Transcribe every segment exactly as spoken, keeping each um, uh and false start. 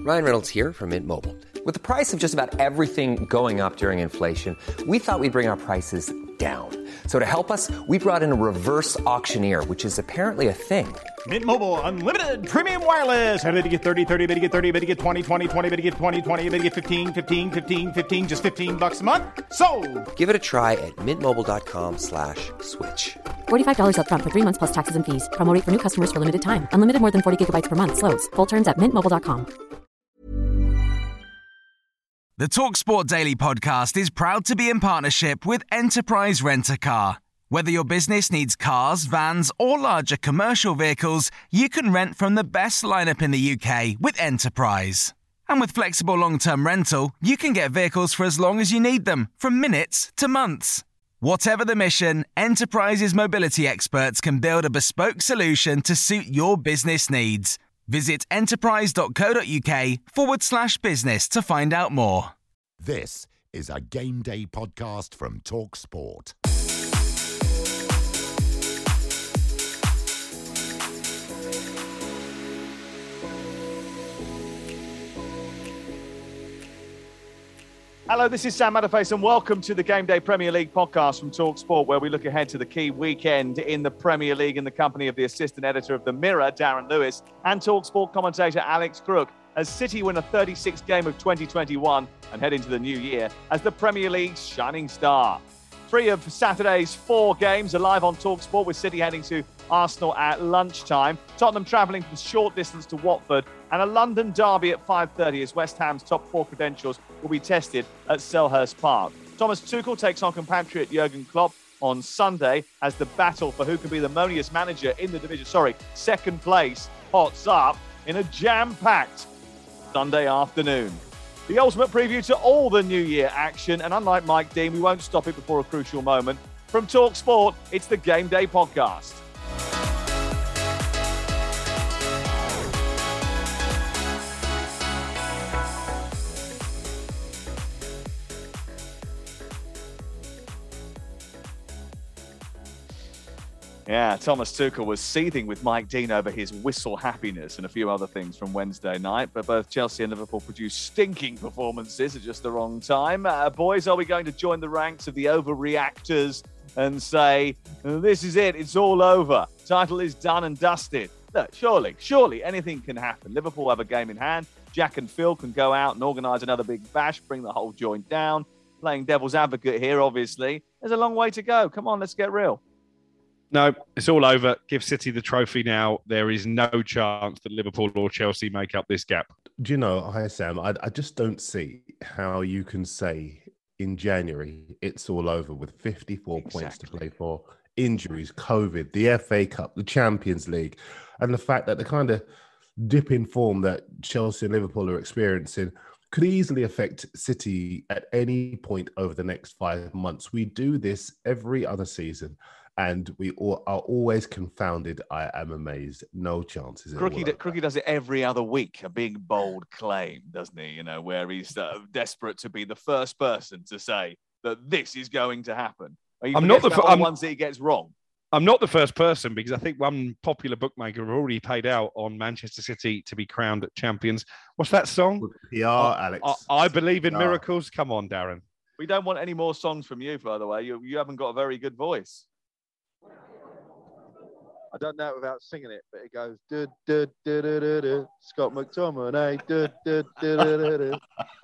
Ryan Reynolds here from Mint Mobile. With the price of just about everything going up during inflation, we thought we'd bring our prices down. So to help us, we brought in a reverse auctioneer, which is apparently a thing. Mint Mobile Unlimited Premium Wireless. How to get thirty, thirty, how to get thirty, how to get twenty, twenty, twenty, how to get twenty, twenty, how to get fifteen, fifteen, fifteen, fifteen, just fifteen bucks a month? Sold! Give it a try at mintmobile.com slash switch. forty-five dollars up front for three months plus taxes and fees. Promo rate for new customers for limited time. Unlimited more than forty gigabytes per month. Slows full terms at mint mobile dot com. The TalkSport Daily podcast is proud to be in partnership with Enterprise Rent-A-Car. Whether your business needs cars, vans, or larger commercial vehicles, you can rent from the best lineup in the U K with Enterprise. And with flexible long-term rental, you can get vehicles for as long as you need them, from minutes to months. Whatever the mission, Enterprise's mobility experts can build a bespoke solution to suit your business needs. Visit enterprise.co.uk forward slash business to find out more. This is a Game Day podcast from TalkSport. Hello, this is Sam Matterface and welcome to the Game Day Premier League podcast from TalkSport, where we look ahead to the key weekend in the Premier League in the company of the assistant editor of The Mirror, Darren Lewis, and TalkSport commentator Alex Crook, as City win a thirty-sixth game of twenty twenty-one and head into the new year as the Premier League's shining star. Three of Saturday's four games are live on TalkSport, with City heading to Arsenal at lunchtime, Tottenham travelling from short distance to Watford, and a London derby at five thirty as West Ham's top four credentials will be tested at Selhurst Park. Thomas Tuchel takes on compatriot Jurgen Klopp on Sunday as the battle for who can be the moniest manager in the division, sorry, second place, hots up in a jam-packed Sunday afternoon. The ultimate preview to all the New Year action, and unlike Mike Dean, we won't stop it before a crucial moment. From TalkSport, it's the Game Day podcast. Yeah, Thomas Tuchel was seething with Mike Dean over his whistle happiness and a few other things from Wednesday night, but both Chelsea and Liverpool produced stinking performances at just the wrong time. Uh, boys, are we going to join the ranks of the overreactors and say, this is it, it's all over, title is done and dusted? Look, surely, surely anything can happen. Liverpool have a game in hand. Jack and Phil can go out and organise another big bash, bring the whole joint down. Playing devil's advocate here, obviously. There's a long way to go. Come on, let's get real. No, it's all over. Give City the trophy now. There is no chance that Liverpool or Chelsea make up this gap. Do you know, hi Sam, I, I just don't see how you can say in January it's all over with fifty-four exactly. points to play for, injuries, COVID, the F A Cup, the Champions League, and the fact that the kind of dip in form that Chelsea and Liverpool are experiencing could easily affect City at any point over the next five months. We do this every other season. And we all are always confounded. I am amazed. No chances. Crookie, d- Crookie does it every other week. A big, bold claim, doesn't he? You know, where he's uh, desperate to be the first person to say that this is going to happen. I'm not the f- I'm, ones that he gets wrong. I'm not the first person, because I think one popular bookmaker already paid out on Manchester City to be crowned champions. What's that song? P R, Alex. I, I believe in P R. Miracles. Come on, Darren. We don't want any more songs from you, by the way. You, you haven't got a very good voice. I don't know it without singing it, but it goes du, du, du, du, du, du. Scott McTominay. Du, du, du, du, du,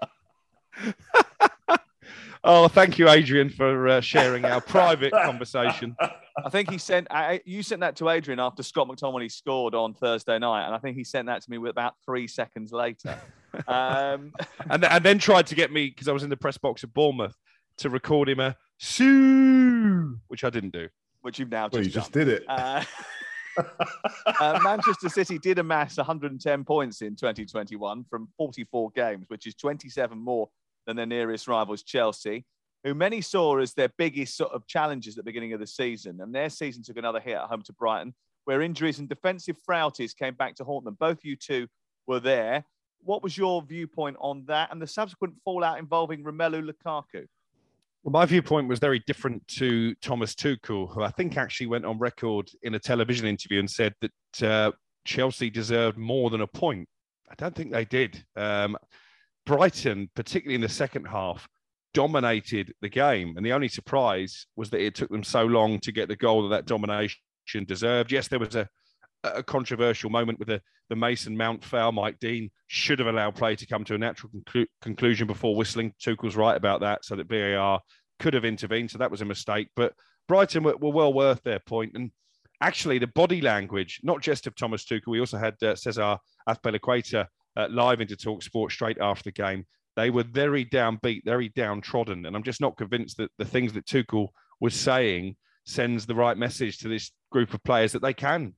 du. Oh, thank you, Adrian, for uh, sharing our private conversation. I think he sent uh, you sent that to Adrian after Scott McTominay scored on Thursday night, and I think he sent that to me with about three seconds later. Um, and, and then tried to get me, because I was in the press box at Bournemouth, to record him a Sue, which I didn't do. Which you've now just well, you done. just did it. Uh, uh, Manchester City did amass one hundred ten points in twenty twenty-one from forty-four games, which is twenty-seven more than their nearest rivals, Chelsea, who many saw as their biggest sort of challenges at the beginning of the season. And their season took another hit at home to Brighton, where injuries and defensive frailties came back to haunt them. Both you two were there. What was your viewpoint on that and the subsequent fallout involving Romelu Lukaku? Well, my viewpoint was very different to Thomas Tuchel, who I think actually went on record in a television interview and said that uh, Chelsea deserved more than a point. I don't think they did. Um, Brighton, particularly in the second half, dominated the game. And the only surprise was that it took them so long to get the goal that that domination deserved. Yes, there was a, a controversial moment with the, the Mason Mount foul. Mike Dean should have allowed play to come to a natural conclu- conclusion before whistling. Tuchel's right about that, so that V A R could have intervened. So that was a mistake. But Brighton were, were well worth their point. And actually, the body language, not just of Thomas Tuchel, we also had uh, Cesar Azpilicueta uh, live into TalkSport straight after the game. They were very downbeat, very downtrodden. And I'm just not convinced that the things that Tuchel was saying sends the right message to this group of players that they can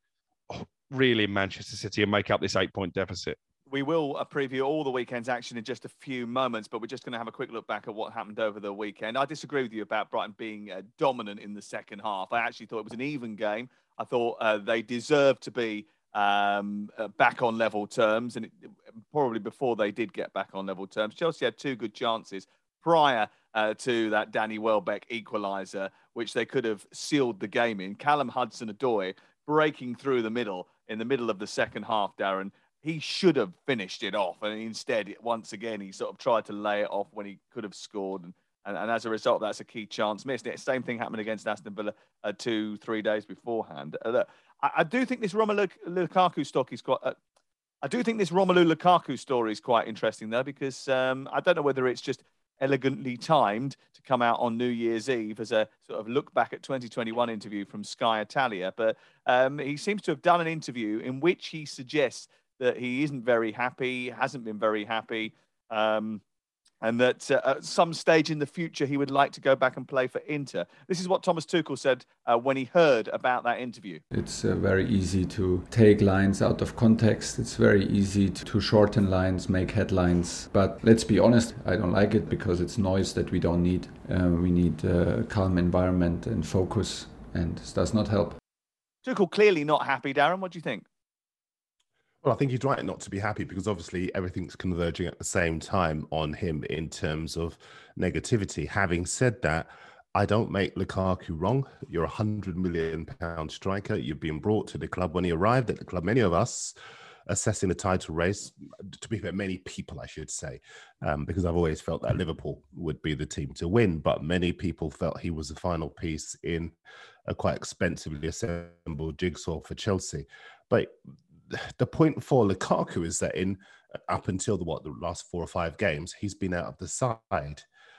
really in Manchester City and make up this eight-point deficit. We will uh, preview all the weekend's action in just a few moments, but we're just going to have a quick look back at what happened over the weekend. I disagree with you about Brighton being uh, dominant in the second half. I actually thought it was an even game. I thought uh, they deserved to be um, uh, back on level terms, and it, probably before they did get back on level terms. Chelsea had two good chances prior uh, to that Danny Welbeck equaliser, which they could have sealed the game in. Callum Hudson-Odoi breaking through the middle in the middle of the second half, Darren. He should have finished it off. And instead, once again, he sort of tried to lay it off when he could have scored. And, and, and as a result, that's a key chance missed. The same thing happened against Aston Villa uh, two, three days beforehand. Uh, look, I, I do think this Romelu Lukaku stock is quite... Uh, I do think this Romelu Lukaku story is quite interesting, though, because um, I don't know whether it's just elegantly timed to come out on New Year's Eve as a sort of look back at twenty twenty-one interview from Sky Italia. But um, he seems to have done an interview in which he suggests that he isn't very happy, hasn't been very happy, um, and that uh, at some stage in the future he would like to go back and play for Inter. This is what Thomas Tuchel said uh, when he heard about that interview. It's uh, very easy to take lines out of context. It's very easy to, to shorten lines, make headlines. But let's be honest, I don't like it because it's noise that we don't need. Uh, we need a calm environment and focus, and this does not help. Tuchel clearly not happy, Darren. What do you think? Well, I think he's right not to be happy because obviously everything's converging at the same time on him in terms of negativity. Having said that, I don't make Lukaku wrong. You're a hundred million pound striker. You've been brought to the club when he arrived at the club. Many of us assessing the title race, to be fair, many people, I should say, um, because I've always felt that Liverpool would be the team to win. But many people felt he was the final piece in a quite expensively assembled jigsaw for Chelsea. But the point for Lukaku is that in up until the what the last four or five games, he's been out of the side.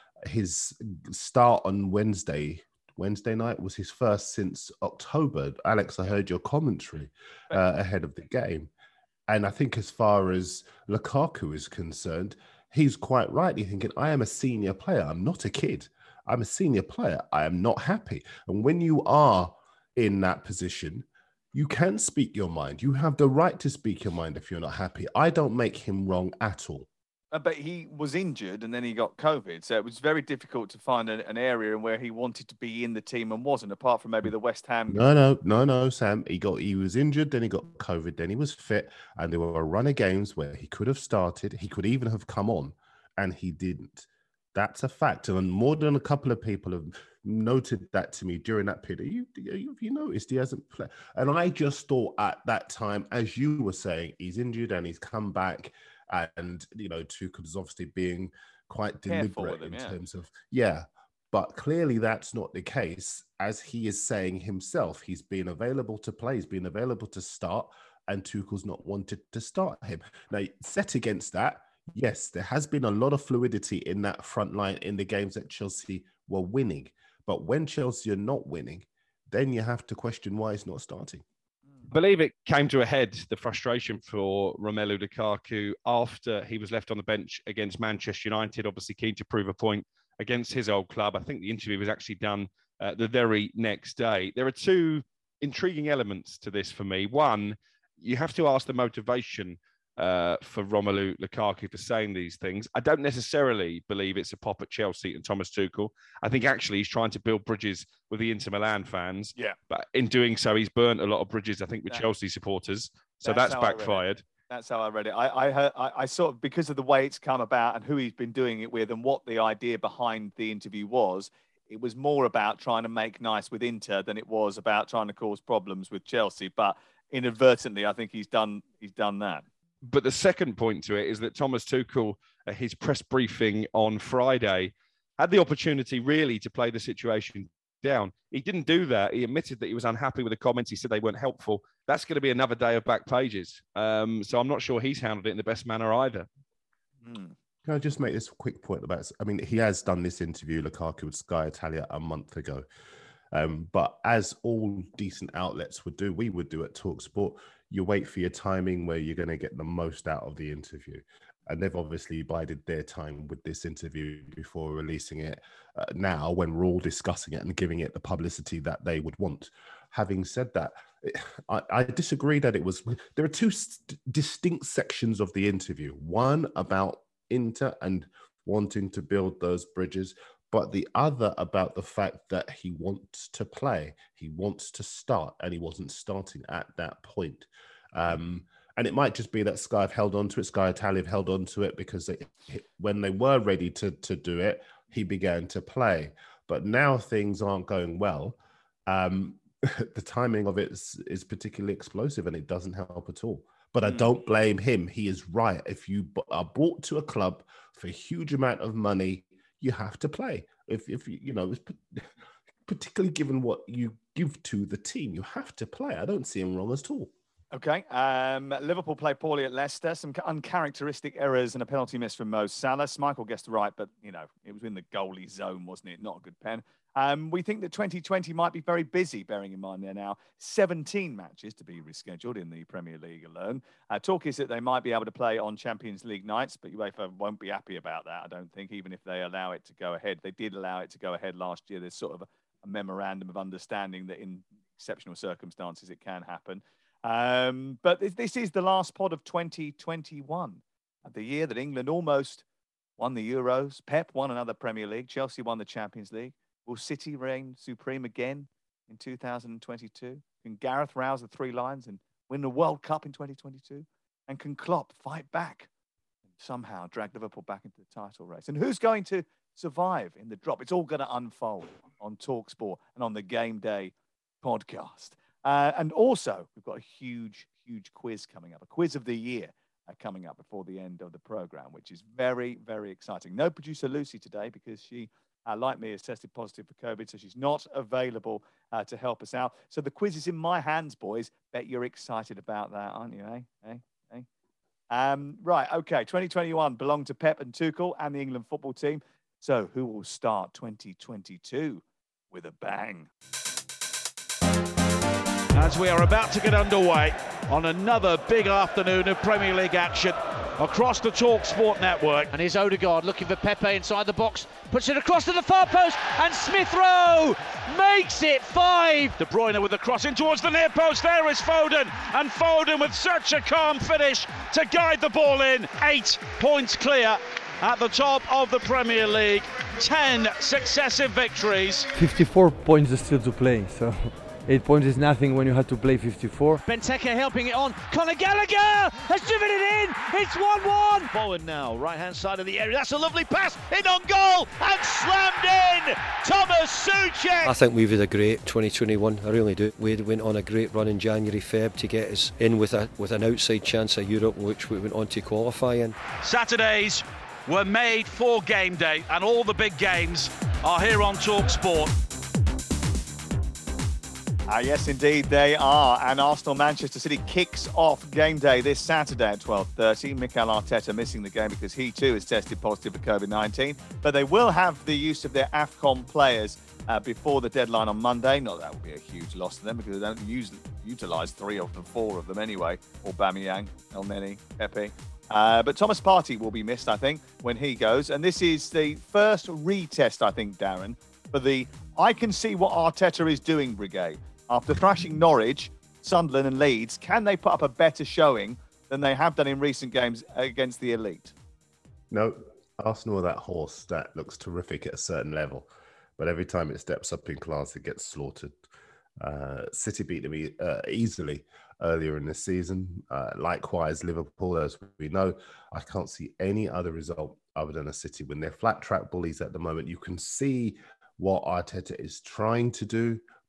His start on Wednesday, Wednesday night was his first since October. Alex, I heard your commentary uh, ahead of the game, and I think as far as Lukaku is concerned, he's quite rightly thinking, "I am a senior player. I'm not a kid. I'm a senior player. I am not happy." And when you are in that position, you can speak your mind. You have the right to speak your mind if you're not happy. I don't make him wrong at all. Uh, but he was injured and then he got COVID. So it was very difficult to find an, an area where he wanted to be in the team and wasn't, apart from maybe the West Ham. No, no, no, no, Sam. He got he was injured, then he got COVID, then he was fit. And there were a run of games where he could have started. He could even have come on, and he didn't. That's a fact. And more than a couple of people have noted that to me during that period. You, you, you noticed he hasn't played. And I just thought at that time, as you were saying, he's injured and he's come back. And, you know, Tuchel's obviously being quite deliberate him, in yeah. terms of, yeah. But clearly that's not the case. As he is saying himself, he's been available to play, he's been available to start, and Tuchel's not wanted to start him. Now, set against that, yes, there has been a lot of fluidity in that front line in the games that Chelsea were winning. But when Chelsea are not winning, then you have to question why he's not starting. I believe it came to a head, the frustration for Romelu Lukaku after he was left on the bench against Manchester United, obviously keen to prove a point against his old club. I think the interview was actually done uh, the very next day. There are two intriguing elements to this for me. One, you have to ask the motivation Uh, for Romelu Lukaku for saying these things. I don't necessarily believe it's a pop at Chelsea and Thomas Tuchel. I think actually he's trying to build bridges with the Inter Milan fans. Yeah. But in doing so, he's burnt a lot of bridges, I think, with that, Chelsea supporters. So that's, that's backfired. That's how I read it. I, I, heard, I, I sort of, because of the way it's come about and who he's been doing it with and what the idea behind the interview was, it was more about trying to make nice with Inter than it was about trying to cause problems with Chelsea. But inadvertently, I think he's done he's done that. But the second point to it is that Thomas Tuchel, at his press briefing on Friday, had the opportunity really to play the situation down. He didn't do that. He admitted that he was unhappy with the comments. He said they weren't helpful. That's going to be another day of back pages. Um, so I'm not sure he's handled it in the best manner either. Mm. Can I just make this quick point about, I mean, he has done this interview, Lukaku, with Sky Italia a month ago. Um, but as all decent outlets would do, we would do at TalkSport, you wait for your timing where you're going to get the most out of the interview. And they've obviously bided their time with this interview before releasing it uh, now when we're all discussing it and giving it the publicity that they would want. Having said that, I, I disagree that it was... There are two st- distinct sections of the interview. One about Inter and wanting to build those bridges, but the other about the fact that he wants to play. He wants to start, and he wasn't starting at that point. Um, and it might just be that Sky have held on to it. Sky Italia have held on to it because they, when they were ready to, to do it, he began to play. But now things aren't going well. Um, the timing of it is, is particularly explosive, and it doesn't help at all. But I don't blame him. He is right. If you are brought to a club for a huge amount of money, you have to play. If, if you know, particularly given what you give to the team, you have to play. I don't see him wrong at all. Okay. Um, Liverpool played poorly at Leicester. Some uncharacteristic errors and a penalty miss from Mo Salah. Michael guessed right, but, you know, it was in the goalie zone, wasn't it? Not a good pen. Um, we think that twenty twenty might be very busy, bearing in mind there are now seventeen matches to be rescheduled in the Premier League alone. Uh, talk is that they might be able to play on Champions League nights, but UEFA won't be happy about that, I don't think, even if they allow it to go ahead. They did allow it to go ahead last year. There's sort of a, a memorandum of understanding that in exceptional circumstances it can happen. Um, but this, this is the last pod of twenty twenty-one, the year that England almost won the Euros. Pep won another Premier League. Chelsea won the Champions League. Will City reign supreme again in two thousand twenty-two? Can Gareth rouse the three lions and win the World Cup in twenty twenty-two? And can Klopp fight back and somehow drag Liverpool back into the title race? And who's going to survive in the drop? It's all going to unfold on TalkSport and on the Game Day podcast. Uh, and also, we've got a huge, huge quiz coming up, a quiz of the year uh, coming up before the end of the programme, which is very, very exciting. No producer Lucy today because she... Uh, like me, has tested positive for COVID, so she's not available uh, to help us out. So the quiz is in my hands, boys. Bet you're excited about that, aren't you, eh? Eh? Eh? Um, right, okay. twenty twenty-one belonged to Pep and Tuchel and the England football team. So who will start twenty twenty-two with a bang? As we are about to get underway on another big afternoon of Premier League action across the TalkSport network. And here's Odegaard looking for Pepe inside the box, puts it across to the far post, and Smith Rowe makes it five. De Bruyne with the cross in towards the near post. There is Foden, and Foden with such a calm finish to guide the ball in. Eight points clear at the top of the Premier League. Ten successive victories. fifty-four points still to play, so eight points is nothing when you have to play fifty-four. Benteke helping it on. Conor Gallagher has driven it in. It's one one. Bowen now, right-hand side of the area. That's a lovely pass in on goal and slammed in. Thomas Souček. I think we've had a great twenty twenty-one. I really do. We went on a great run in January, Feb to get us in with a with an outside chance of Europe, which we went on to qualify in. Saturdays were made for game day, and all the big games are here on TalkSport. Ah, yes, indeed, they are. And Arsenal-Manchester City kicks off game day this Saturday at twelve thirty. Mikel Arteta missing the game because he too is tested positive for COVID nineteen. But they will have the use of their AFCON players uh, before the deadline on Monday. Not that would be a huge loss to them because they don't use, utilise three of the four of them anyway. Aubameyang, Elneny, Pepe. Uh, but Thomas Partey will be missed, I think, when he goes. And this is the first retest, I think, Darren, for the I can see what Arteta is doing brigade. After thrashing Norwich, Sunderland and Leeds, can they put up a better showing than they have done in recent games against the elite? No, Arsenal are that horse that looks terrific at a certain level, but every time it steps up in class, it gets slaughtered. Uh, City beat them e- uh, easily earlier in the season. Uh, likewise, Liverpool, as we know. I can't see any other result other than a City win. They're flat track bullies at the moment. You can see what Arteta is trying to do,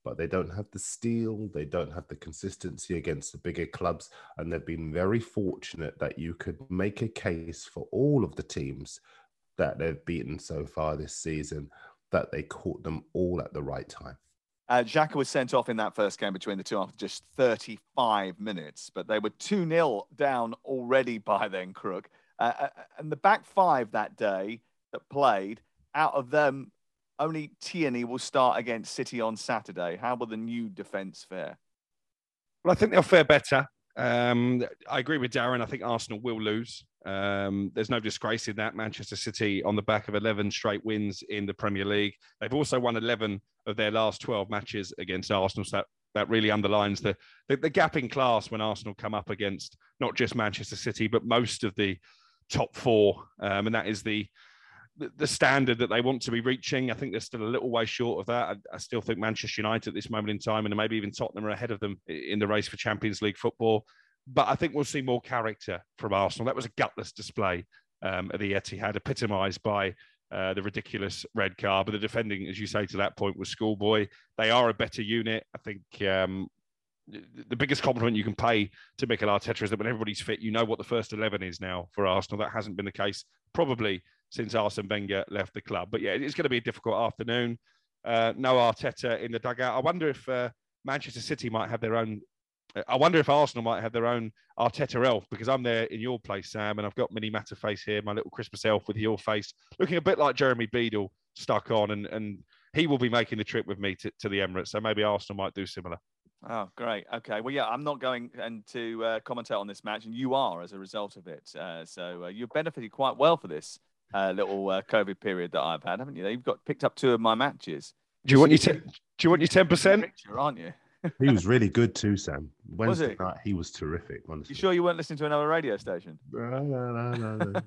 but they don't have the steel, they don't have the consistency against the bigger clubs, and they've been very fortunate that you could make a case for all of the teams that they've beaten so far this season, that they caught them all at the right time. Uh, Xhaka was sent off in that first game between the two after just thirty-five minutes, but they were two nil down already by then, Crook. Uh, and the back five that day that played, out of them, only Tierney will start against City on Saturday. How will the new defence fare? Well, I think they'll fare better. Um, I agree with Darren. I think Arsenal will lose. Um, there's no disgrace in that. Manchester City on the back of eleven straight wins in the Premier League. They've also won eleven of their last twelve matches against Arsenal. So that, that really underlines the, the, the gap in class when Arsenal come up against not just Manchester City, but most of the top four. Um, and that is the the standard that they want to be reaching. I think they're still a little way short of that. I, I still think Manchester United at this moment in time, and maybe even Tottenham, are ahead of them in the race for Champions League football. But I think we'll see more character from Arsenal. That was a gutless display um, at the Etihad, epitomised by uh, the ridiculous red card. But the defending, as you say, to that point was schoolboy. They are a better unit. I think um, the biggest compliment you can pay to Mikel Arteta is that when everybody's fit, you know what the first eleven is now for Arsenal. That hasn't been the case probably since Arsene Wenger left the club. But yeah, it's going to be a difficult afternoon. Uh, no Arteta in the dugout. I wonder if uh, Manchester City might have their own... I wonder if Arsenal might have their own Arteta elf, because I'm there in your place, Sam, and I've got Mini Matterface here, my little Christmas elf with your face, looking a bit like Jeremy Beadle stuck on, and, and he will be making the trip with me to, to the Emirates, so maybe Arsenal might do similar. Oh, great. Okay. Well, yeah, I'm not going and to uh, commentate on this match, and you are as a result of it. Uh, so uh, you've benefited quite well for this uh, little uh, COVID period that I've had, haven't you? You've got picked up two of my matches. Do you want your ten? Do you want your ten percent? Picture, aren't you? He was really good too, Sam. Wednesday was he? night, he was terrific. Honestly. You sure you weren't listening to another radio station? No, no, no, no.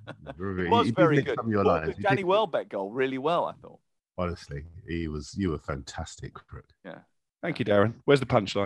It was he, very he good. Your Well, lines. the Danny Welbeck goal really well, I thought. Honestly, he was. You were fantastic, Crook. Yeah. Thank you, Darren. Where's the punchline?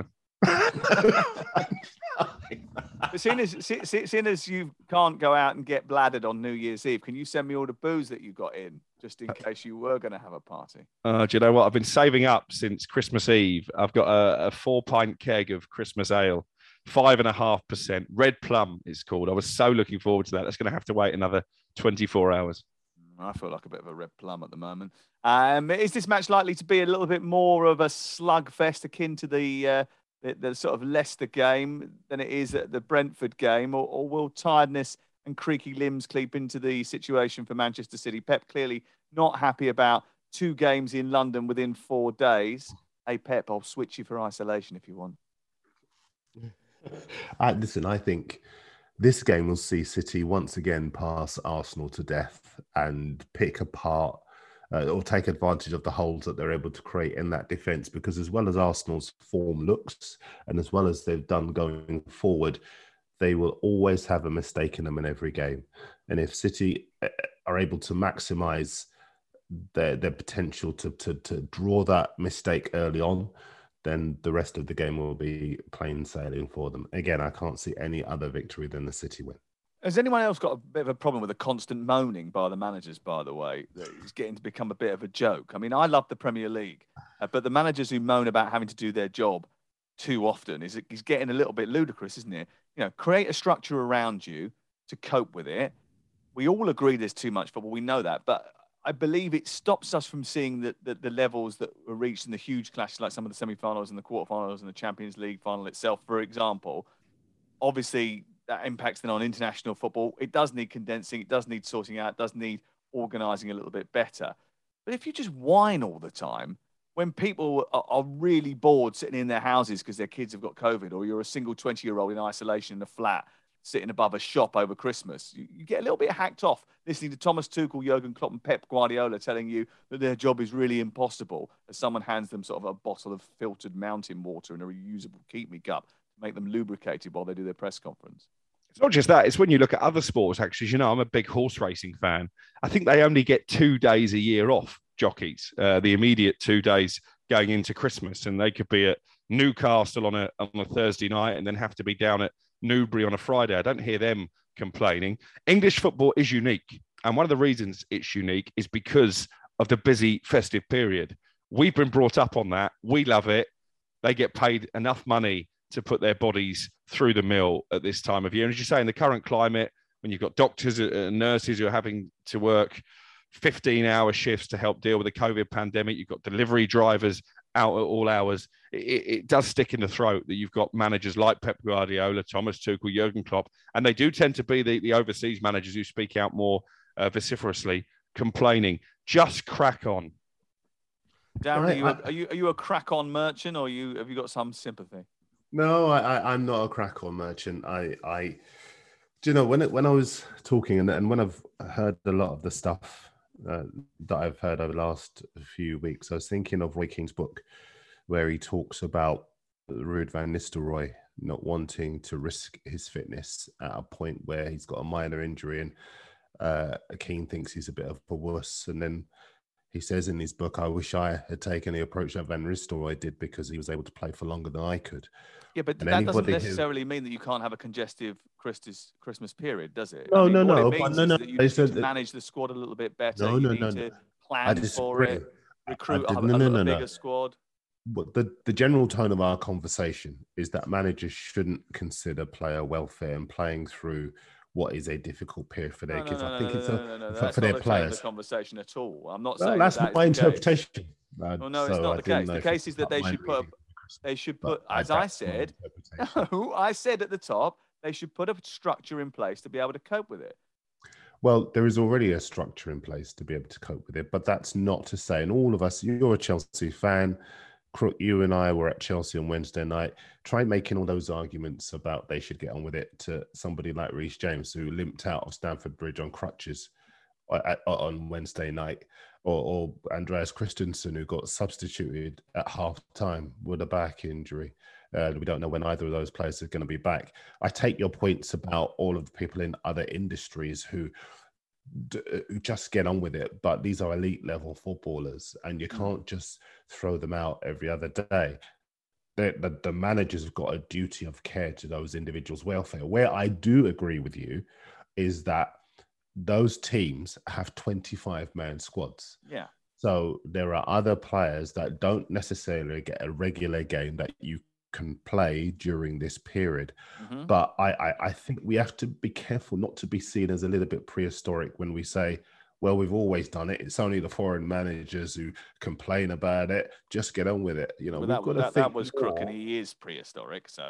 But seeing as, see, seeing as you can't go out and get bladdered on New Year's Eve, can you send me all the booze that you got in, just in case you were going to have a party? Uh, do you know what? I've been saving up since Christmas Eve. I've got a, a four-pint keg of Christmas ale, five and a half percent. Red Plum it's called. I was so looking forward to that. That's going to have to wait another twenty-four hours. I feel like a bit of a red plum at the moment. Um, is this match likely to be a little bit more of a slugfest, akin to the, uh, the the sort of Leicester game than it is at the Brentford game, or, or will tiredness and creaky limbs creep into the situation for Manchester City? Pep clearly not happy about two games in London within four days. Hey, Pep, I'll switch you for isolation if you want. Uh, listen, I think this game will see City once again pass Arsenal to death and pick apart uh, or take advantage of the holes that they're able to create in that defence, because as well as Arsenal's form looks and as well as they've done going forward, they will always have a mistake in them in every game. And if City are able to maximise their, their potential to, to, to draw that mistake early on, then the rest of the game will be plain sailing for them. Again, I can't see any other victory than the City win. Has anyone else got a bit of a problem with the constant moaning by the managers, by the way, that it's getting to become a bit of a joke? I mean, I love the Premier League, uh, but the managers who moan about having to do their job too often is, is getting a little bit ludicrous, isn't it? You know, create a structure around you to cope with it. We all agree there's too much football. We know that, but I believe it stops us from seeing the, the, the levels that were reached in the huge clashes, like some of the semi-finals and the quarterfinals and the Champions League final itself, for example. Obviously, that impacts then on international football. It does need condensing. It does need sorting out. It does need organising a little bit better. But if you just whine all the time, when people are, are really bored sitting in their houses because their kids have got COVID, or you're a single twenty-year-old in isolation in a flat, sitting above a shop over Christmas, you, you get a little bit hacked off listening to Thomas Tuchel, Jurgen Klopp and Pep Guardiola telling you that their job is really impossible as someone hands them sort of a bottle of filtered mountain water in a reusable keep-me cup to make them lubricated while they do their press conference. It's not just that. It's when you look at other sports, actually. You know, I'm a big horse racing fan. I think they only get two days a year off, jockeys, uh, the immediate two days going into Christmas. And they could be at Newcastle on a, on a Thursday night and then have to be down at Newbury on a Friday. I don't hear them complaining. English football is unique. And one of the reasons it's unique is because of the busy festive period. We've been brought up on that. We love it. They get paid enough money to put their bodies through the mill at this time of year. And as you say, in the current climate, when you've got doctors and nurses who are having to work fifteen-hour shifts to help deal with the COVID pandemic, you've got delivery drivers out at all hours, it, it does stick in the throat that you've got managers like Pep Guardiola, Thomas Tuchel, Jurgen Klopp, and they do tend to be the, the overseas managers who speak out more uh, vociferously, complaining. Just crack on. Darren, are you, a, are you are you a crack-on merchant, or you have you got some sympathy? No, I, I, I'm not a crack-on merchant. I, I, do you know, when it, when I was talking and, and when I've heard a lot of the stuff uh, that I've heard over the last few weeks, I was thinking of Roy Keane's book, where he talks about Ruud van Nistelrooy not wanting to risk his fitness at a point where he's got a minor injury, and uh, Keane thinks he's a bit of a wuss. And then he says in his book, I wish I had taken the approach that Van Nistelrooy did because he was able to play for longer than I could. Yeah, but and that doesn't necessarily who... mean that you can't have a congestive Christmas Christmas period, does it? No, I mean, no, what no. It means no, is no. that you need to manage the squad a little bit better. No, you no, need no, to no. plan for it, recruit I, I a, no, no, a, no, a no. bigger squad. But the, the general tone of our conversation is that managers shouldn't consider player welfare and playing through what is a difficult period for their no, kids. No, no, I think no, it's no, a, no, no, no. for, That's for their not players. The conversation at all. I'm not well, saying that's that my that is interpretation. The Uh, well, no, so it's not I the case. didn't The know if case it is that they was should put, reading. they should put, But as I- I that's my said, interpretation. no, I said at the top, they should put a structure in place to be able to cope with it. Well, there is already a structure in place to be able to cope with it, but that's not to say, and all of us, you're a Chelsea fan, Crook, you and I were at Chelsea on Wednesday night, try making all those arguments about they should get on with it to somebody like Reece James, who limped out of Stamford Bridge on crutches at, on Wednesday night, or, or Andreas Christensen, who got substituted at half time with a back injury. Uh, we don't know when either of those players are going to be back. I take your points about all of the people in other industries who d- just get on with it, but these are elite level footballers, and you can't just throw them out every other day. The, the, the managers have got a duty of care to those individuals' welfare. Where I do agree with you is that those teams have twenty-five man squads. Yeah. So there are other players that don't necessarily get a regular game that you can play during this period. Mm-hmm. But I, I, I think we have to be careful not to be seen as a little bit prehistoric when we say, well, we've always done it. It's only the foreign managers who complain about it. Just get on with it. You know, Well, we've that, got to that, think that was more. Crook, and he is prehistoric. So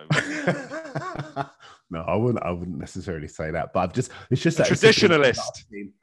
No, I wouldn't. I wouldn't necessarily say that. But I've just, it's just A that traditionalist.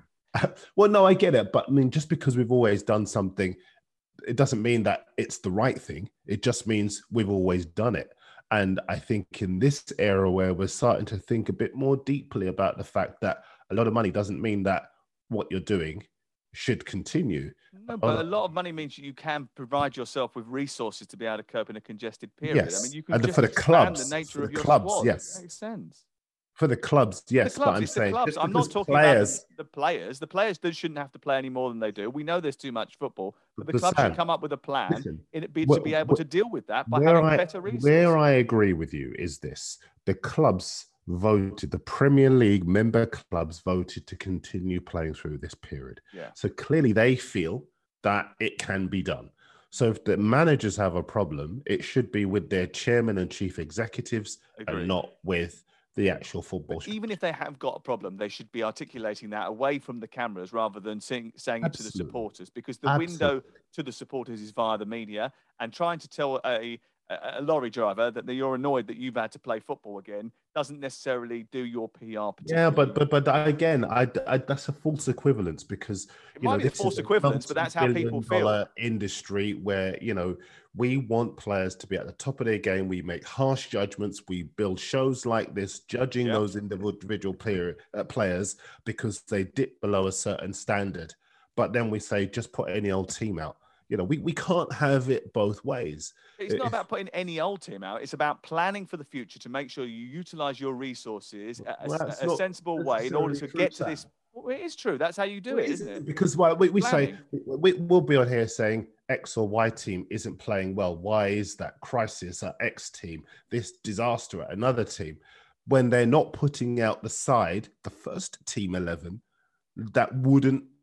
Well, no, I get it. But I mean, just because we've always done something, it doesn't mean that it's the right thing. It just means we've always done it. And I think in this era where we're starting to think a bit more deeply about the fact that a lot of money doesn't mean that what you're doing should continue. No, but a lot of money means you can provide yourself with resources to be able to cope in a congested period. Yes. I mean, you can And just for the expand clubs, the nature for of the your clubs, squad. yes. It makes sense. For the clubs, yes, the clubs, but I'm it's saying the clubs. just I'm not because talking players, about the players. The players do, shouldn't have to play any more than they do. We know there's too much football, but the But clubs Sam, should come up with a plan listen, in it be, wh- to be able wh- to deal with that by where having I, better resources. Where I agree with you is this: the clubs voted, the Premier League member clubs voted to continue playing through this period. Yeah. So clearly they feel that it can be done. So if the managers have a problem, it should be with their chairman and chief executives Agreed. and not with the actual football. But even if they have got a problem, they should be articulating that away from the cameras rather than saying, saying it to the Absolutely. supporters, because the Absolutely. window to the supporters is via the media, and trying to tell a, a, a lorry driver that you're annoyed that you've had to play football again doesn't necessarily do your P R particularly. Yeah, but but but again, I, I that's a false equivalence because It you might know be a this false is a equivalence, but that's how people feel. multi-billion-dollar industry where you know we want players to be at the top of their game. We make harsh judgments. We build shows like this, judging Yeah. those individual player uh, players because they dip below a certain standard. But then we say just put any old team out. You know, we, we can't have it both ways. It's not If- about putting any old team out. It's about planning for the future to make sure you utilize your resources a, a- Well, that's a not sensible way in order to necessarily true, get to Sam. this. Well, it is true. That's how you do Well, it, is isn't it? Because why we, we say Planning. we, we'll be on here saying X or Y team isn't playing well. Why is that crisis at X team? This disaster at another team, when they're not putting out the side, the first team eleven that wouldn't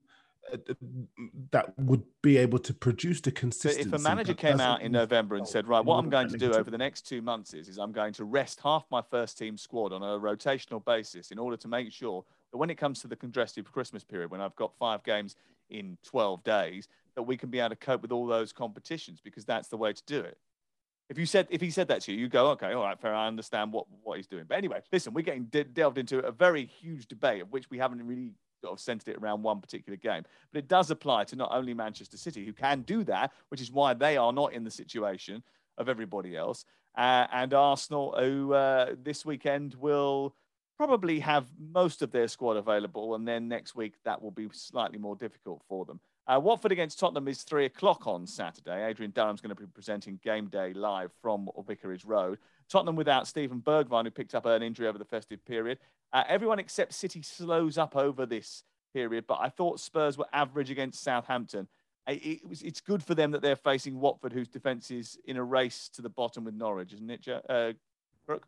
that would be able to produce the So consistency. if a manager but came doesn't out in use November and the said, right, what I'm going to do negative- over the next two months is, is I'm going to rest half my first team squad on a rotational basis in order to make sure that when it comes to the congested Christmas period, when I've got five games in twelve days, that we can be able to cope with all those competitions, because that's the way to do it. If you said, if he said that to you, you go, okay, all right, fair, I understand what, what he's doing. But anyway, listen, we're getting de- delved into a very huge debate of which we haven't really sort of centered it around one particular game. But it does apply to not only Manchester City, who can do that, which is why they are not in the situation of everybody else, uh, and Arsenal, who uh, this weekend will probably have most of their squad available, and then next week that will be slightly more difficult for them. Uh, Watford against Tottenham is three o'clock on Saturday. Adrian Durham's going to be presenting Game Day live from Vicarage Road. Tottenham without Stephen Bergwijn, who picked up an injury over the festive period. Uh, everyone except City slows up over this period, but I thought Spurs were average against Southampton. It, it was, it's good for them that they're facing Watford, whose defence is in a race to the bottom with Norwich, isn't it, uh, Brooke?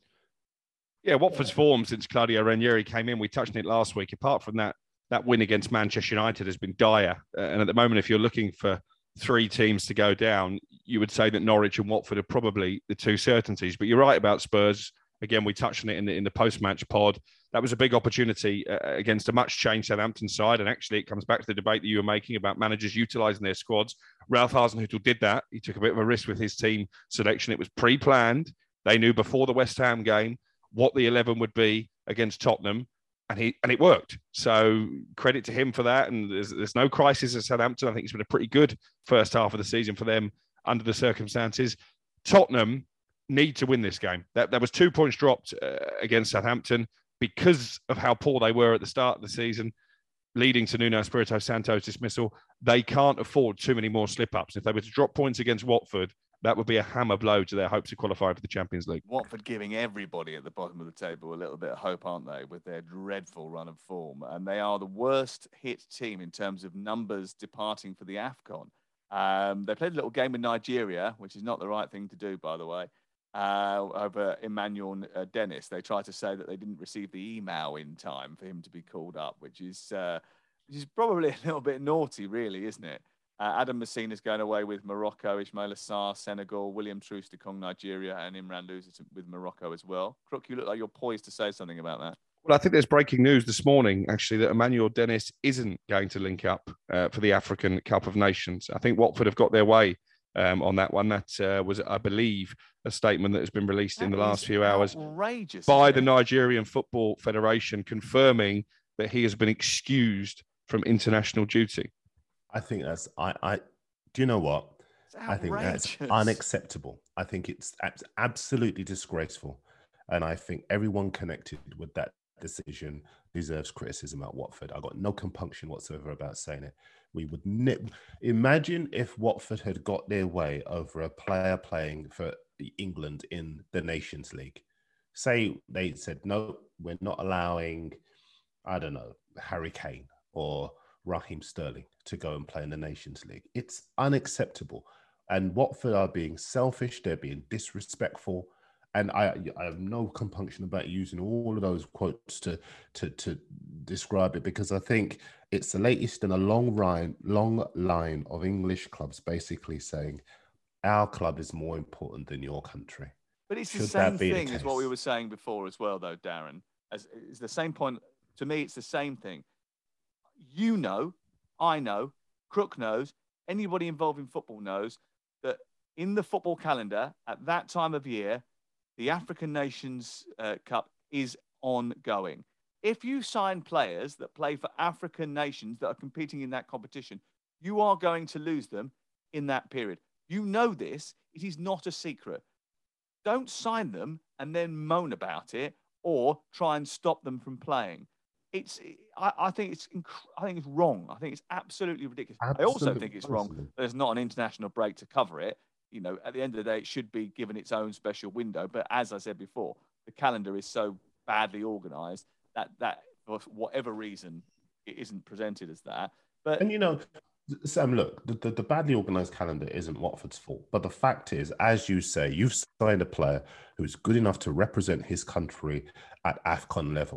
Yeah, Watford's form since Claudio Ranieri came in, we touched on it last week, apart from that that win against Manchester United has been dire. Uh, and at the moment, if you're looking for three teams to go down, you would say that Norwich and Watford are probably the two certainties. But you're right about Spurs. Again, we touched on it in the, in the post-match pod. That was a big opportunity uh, against a much-changed Southampton side. And actually, it comes back to the debate that you were making about managers utilising their squads. Ralph Hasenhüttl did that. He took a bit of a risk with his team selection. It was pre-planned. They knew before the West Ham game what the eleven would be against Tottenham. And he and it worked. So credit to him for that. And there's, there's no crisis at Southampton. I think it's been a pretty good first half of the season for them under the circumstances. Tottenham need to win this game. That, that was two points dropped uh, against Southampton because of how poor they were at the start of the season, leading to Nuno Espirito Santo's dismissal. They can't afford too many more slip-ups. If they were to drop points against Watford, that would be a hammer blow to their hopes of qualifying for the Champions League. Watford giving everybody at the bottom of the table a little bit of hope, aren't they, with their dreadful run of form? And they are the worst hit team in terms of numbers departing for the AFCON. Um, they played a little game with Nigeria, which is not the right thing to do, by the way, uh, over Emmanuel uh, Dennis. They tried to say that they didn't receive the email in time for him to be called up, which is, uh, which is probably a little bit naughty, really, isn't it? Uh, Adam Messina's going away with Morocco, Ismail Assar, Senegal, William Troost-Ekong, Nigeria, and Imran Louza with Morocco as well. Crook, you look like you're poised to say something about that. Well, I think there's breaking news this morning, actually, that Emmanuel Dennis isn't going to link up uh, for the African Cup of Nations. I think Watford have got their way um, on that one. That uh, was, I believe, a statement that has been released that in the last few hours by the Nigerian Football Federation, confirming that he has been excused from international duty. I think that's, I, I, do you know what? I think that's unacceptable. I think it's absolutely disgraceful. And I think everyone connected with that decision deserves criticism at Watford. I got no compunction whatsoever about saying it. We would ne- imagine if Watford had got their way over a player playing for England in the Nations League. Say they said, no, we're not allowing, I don't know, Harry Kane or Raheem Sterling to go and play in the Nations League. It's unacceptable. And Watford are being selfish. They're being disrespectful. And I, I have no compunction about using all of those quotes to, to, to describe it, because I think it's the latest in a long line, long line of English clubs basically saying our club is more important than your country. But it's Should the same the thing as what we were saying before as well, though, Darren. As it's the same point. To me, it's the same thing. You know, I know, Crook knows, anybody involved in football knows that in the football calendar at that time of year, the African Nations uh, Cup is ongoing. If you sign players that play for African nations that are competing in that competition, you are going to lose them in that period. You know this. It is not a secret. Don't sign them and then moan about it or try and stop them from playing. It's. I, I think it's. Inc- I think it's wrong. I think it's absolutely ridiculous. Absolutely. I also think it's wrong that there's not an international break to cover it. You know, at the end of the day, it should be given its own special window. But as I said before, the calendar is so badly organised that that for whatever reason it isn't presented as that. But and you know, Sam, look, the, the, the badly organised calendar isn't Watford's fault. But the fact is, as you say, you've signed a player who's good enough to represent his country at AFCON level.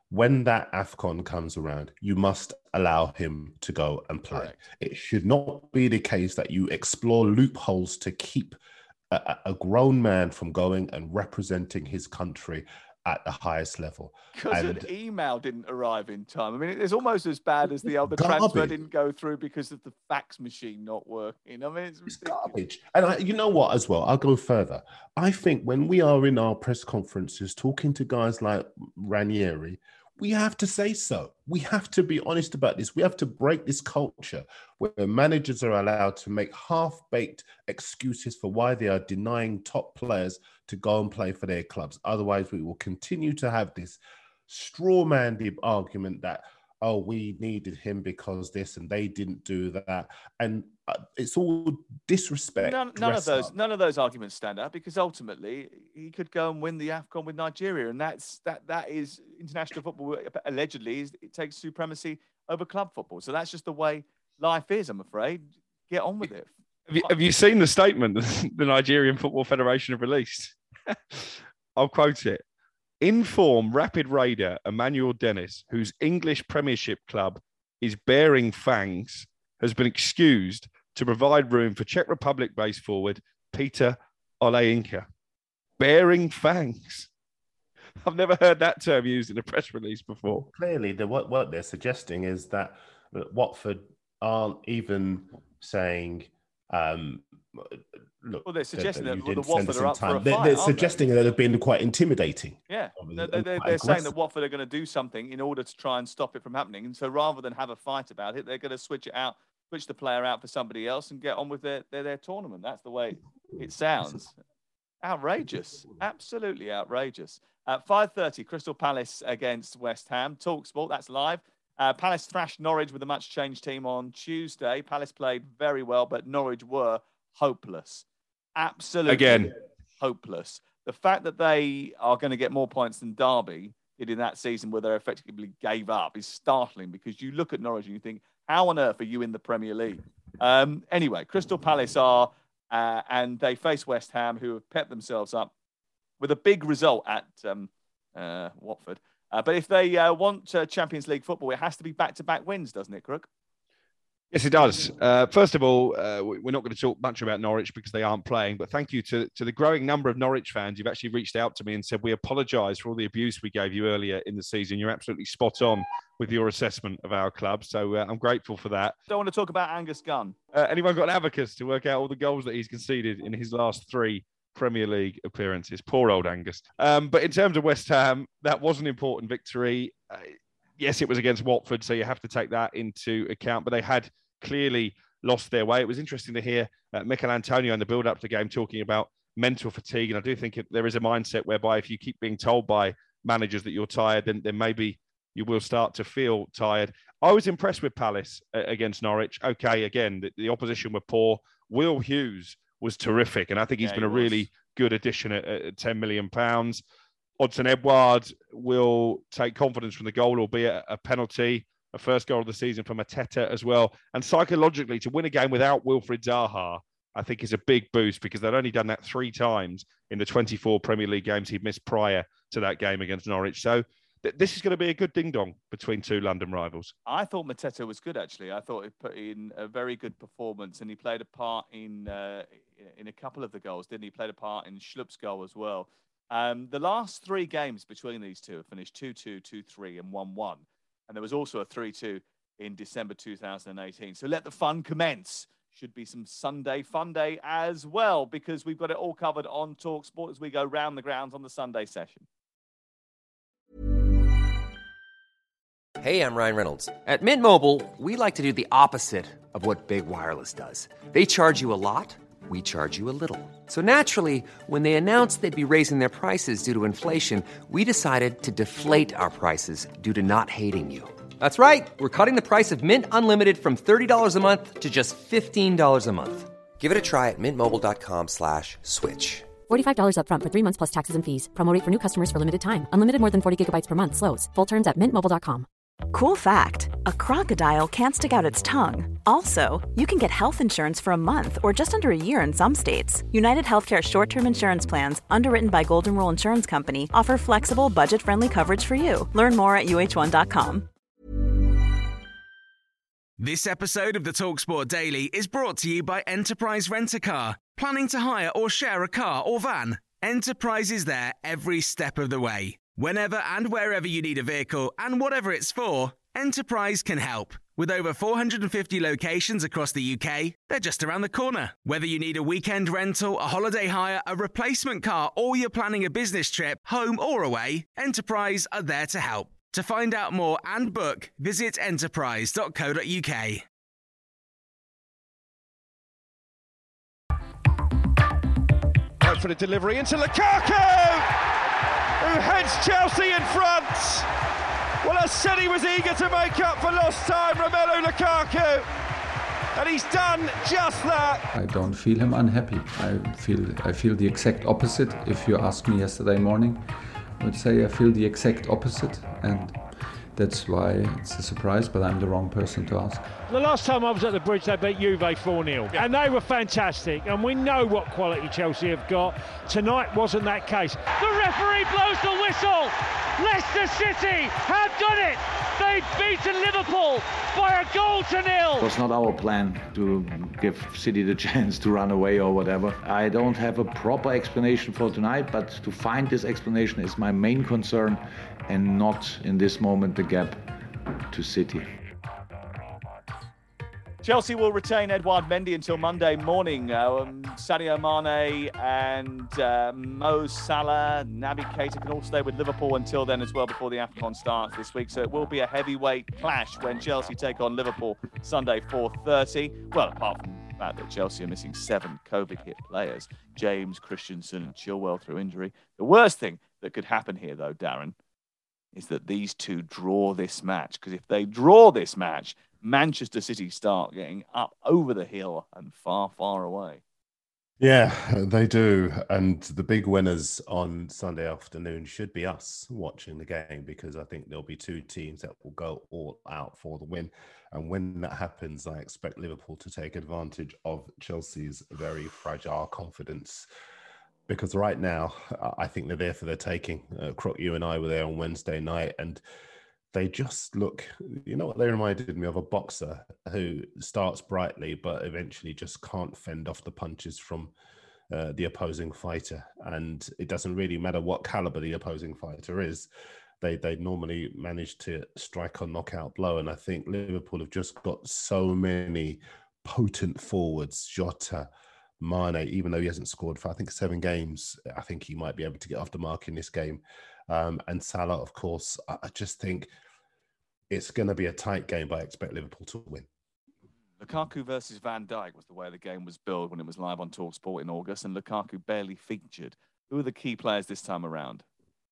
when that AFCON comes around, you must allow him to go and play. Correct. It should not be the case that you explore loopholes to keep a, a grown man from going and representing his country at the highest level. Because an email didn't arrive in time. I mean, it's almost as bad as the other garbage. transfer didn't go through because of the fax machine not working. I mean, it's, it's garbage. And I, you know what, as well, I'll go further. I think when we are in our press conferences talking to guys like Ranieri, we have to say so. We have to be honest about this. We have to break this culture where managers are allowed to make half-baked excuses for why they are denying top players to go and play for their clubs. Otherwise, we will continue to have this straw-man argument that, oh, we needed him because this and they didn't do that. And uh, it's all disrespect. None, none of those, up. none of those arguments stand out because ultimately he could go and win the AFCON with Nigeria, and that's that. That is international football. Allegedly, it takes supremacy over club football. So that's just the way life is. I'm afraid. Get on with it. Have you, have you seen the statement that the Nigerian Football Federation have released? I'll quote it. In form, Rapid Raider Emmanuel Dennis, whose English Premiership club is Bearing Fangs, has been excused to provide room for Czech Republic-based forward Peter Olejinka. Bearing Fangs. I've never heard that term used in a press release before. Clearly, the, what, what they're suggesting is that Watford aren't even saying... Um, Look, well, they're suggesting that, that well, the Watford are up time. for a they're, fight, They're suggesting they? that they've been quite intimidating. Yeah, they're, they're, they're, they're saying that Watford are going to do something in order to try and stop it from happening. And so rather than have a fight about it, they're going to switch it out, switch the player out for somebody else and get on with their, their, their tournament. That's the way it sounds. Outrageous. Absolutely outrageous. At five thirty, Crystal Palace against West Ham. TalkSport, that's live. Uh, Palace thrashed Norwich with a much-changed team on Tuesday. Palace played very well, but Norwich were hopeless. Absolutely Again. hopeless. The fact that they are going to get more points than Derby did in that season where they effectively gave up is startling because you look at Norwich and you think, how on earth are you in the Premier League? Um, anyway, Crystal Palace are, uh, and they face West Ham, who have pepped themselves up with a big result at um, uh, Watford. Uh, but if they uh, want uh, Champions League football, it has to be back-to-back wins, doesn't it, Crook? Yes, it does. Uh, first of all, uh, we're not going to talk much about Norwich because they aren't playing, but thank you to, to the growing number of Norwich fans. You've actually reached out to me and said, we apologise for all the abuse we gave you earlier in the season. You're absolutely spot on with your assessment of our club. So uh, I'm grateful for that. Don't want to talk about Angus Gunn. Uh, anyone got an abacus to work out all the goals that he's conceded in his last three Premier League appearances? Poor old Angus. Um, but in terms of West Ham, that was an important victory. Uh, yes, it was against Watford, so you have to take that into account. But they had clearly lost their way. It was interesting to hear uh, Mikel Antonio in the build-up to the game talking about mental fatigue. And I do think it, there is a mindset whereby if you keep being told by managers that you're tired, then, then maybe you will start to feel tired. I was impressed with Palace uh, against Norwich. Okay, again, the, the opposition were poor. Will Hughes was terrific. And I think he's yeah, been he a was. really good addition at, at ten million pounds. Odson Edouard will take confidence from the goal, albeit a penalty. A first goal of the season for Mateta as well. And psychologically, to win a game without Wilfried Zaha, I think is a big boost because they'd only done that three times in the twenty-four Premier League games he'd missed prior to that game against Norwich. So th- this is going to be a good ding-dong between two London rivals. I thought Mateta was good, actually. I thought he put in a very good performance and he played a part in uh, in a couple of the goals, didn't he? He played a part in Schlupp's goal as well. Um, the last three games between these two have finished two two, two three and one one. And there was also a three two in December two thousand eighteen. So let the fun commence. Should be some Sunday fun day as well, because we've got it all covered on TalkSport as we go round the grounds on the Sunday session. Hey, I'm Ryan Reynolds. At Mint Mobile, we like to do the opposite of what Big Wireless does. They charge you a lot. We charge you a little. So naturally, when they announced they'd be raising their prices due to inflation, we decided to deflate our prices due to not hating you. That's right. We're cutting the price of Mint Unlimited from thirty dollars a month to just fifteen dollars a month. Give it a try at mintmobile.com slash switch. forty-five dollars up front for three months plus taxes and fees. Promo rate for new customers for limited time. Unlimited more than forty gigabytes per month slows. Full terms at mint mobile dot com. Cool fact, a crocodile can't stick out its tongue. Also, you can get health insurance for a month or just under a year in some states. United Healthcare short-term insurance plans, underwritten by Golden Rule Insurance Company, offer flexible, budget-friendly coverage for you. Learn more at U H one dot com. This episode of the TalkSport Daily is brought to you by Enterprise Rent-A-Car. Planning to hire or share a car or van? Enterprise is there every step of the way. Whenever and wherever you need a vehicle and whatever it's for, Enterprise can help. With over four hundred fifty locations across the U K, they're just around the corner. Whether you need a weekend rental, a holiday hire, a replacement car, or you're planning a business trip, home or away, Enterprise are there to help. To find out more and book, visit enterprise dot co dot uk. Right for the delivery into Lukaku, who heads Chelsea in front. Well, I said he was eager to make up for lost time, Romelu Lukaku, and he's done just that. I don't feel him unhappy. I feel I feel the exact opposite. If you asked me yesterday morning, I would say I feel the exact opposite, and that's why it's a surprise, but I'm the wrong person to ask. The last time I was at the Bridge, they beat Juve four nil, yeah. And they were fantastic, and we know what quality Chelsea have got. Tonight wasn't that case. The referee blows the whistle. Leicester City have done it. They've beaten Liverpool by a goal to nil. It was not our plan to give City the chance to run away or whatever. I don't have a proper explanation for tonight, but to find this explanation is my main concern, and not in this moment the gap to City. Chelsea will retain Edouard Mendy until Monday morning. Um, Sadio Mane and uh, Mo Salah, Naby Keita can all stay with Liverpool until then as well, before the AFCON starts this week. So it will be a heavyweight clash when Chelsea take on Liverpool Sunday four thirty. Well, apart from the fact that Chelsea are missing seven COVID-hit players, James, Christensen and Chilwell through injury. The worst thing that could happen here, though, Darren, is that these two draw this match. Because if they draw this match, Manchester City start getting up over the hill and far, far away. Yeah, they do. And the big winners on Sunday afternoon should be us watching the game, because I think there'll be two teams that will go all out for the win. And when that happens, I expect Liverpool to take advantage of Chelsea's very fragile confidence. Because right now, I think they're there for their taking. Uh, Croc, you and I were there on Wednesday night, and they just look, you know what, they reminded me of a boxer who starts brightly, but eventually just can't fend off the punches from uh, the opposing fighter. And it doesn't really matter what caliber the opposing fighter is. They they normally manage to strike a knockout blow. And I think Liverpool have just got so many potent forwards, Jota, Mane, even though he hasn't scored for, I think, seven games, I think he might be able to get off the mark in this game. Um, and Salah, of course, I, I just think it's going to be a tight game, but I expect Liverpool to win. Lukaku versus Van Dijk was the way the game was billed when it was live on TalkSport in August, and Lukaku barely featured. Who are the key players this time around?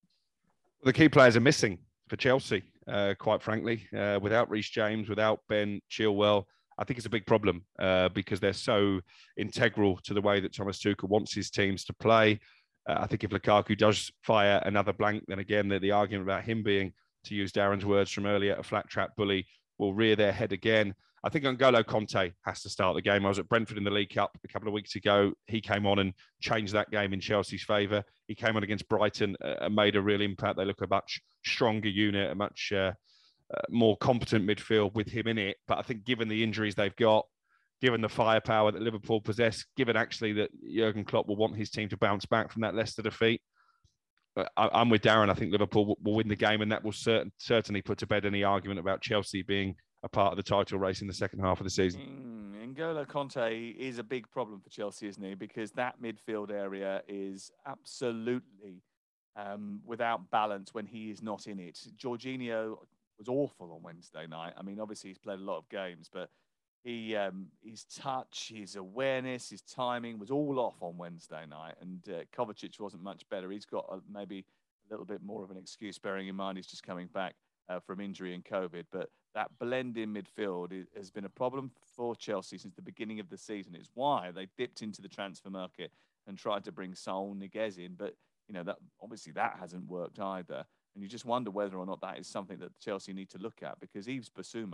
The key players are missing for Chelsea, uh, quite frankly. Uh, without Reece James, without Ben Chilwell, I think it's a big problem uh, because they're so integral to the way that Thomas Tuchel wants his teams to play. Uh, I think if Lukaku does fire another blank, then again, the, the argument about him being, to use Darren's words from earlier, a flat trap bully will rear their head again. I think N'Golo Conte has to start the game. I was at Brentford in the League Cup a couple of weeks ago. He came on and changed that game in Chelsea's favour. He came on against Brighton uh, and made a real impact. They look a much stronger unit, a much uh, uh, more competent midfield with him in it. But I think given the injuries they've got, given the firepower that Liverpool possess, given actually that Jurgen Klopp will want his team to bounce back from that Leicester defeat, I, I'm with Darren. I think Liverpool will, will win the game, and that will cert- certainly put to bed any argument about Chelsea being a part of the title race in the second half of the season. Mm, N'Golo Conte is a big problem for Chelsea, isn't he? Because that midfield area is absolutely um, without balance when he is not in it. Jorginho was awful on Wednesday night. I mean, obviously he's played a lot of games, but He, um, his touch, his awareness, his timing was all off on Wednesday night, and uh, Kovacic wasn't much better. He's got a, maybe a little bit more of an excuse, bearing in mind he's just coming back uh, from injury and COVID. But that blend in midfield is, has been a problem for Chelsea since the beginning of the season. It's why they dipped into the transfer market and tried to bring Saul Niguez in, but you know that obviously that hasn't worked either. And you just wonder whether or not that is something that Chelsea need to look at, because Yves Bissouma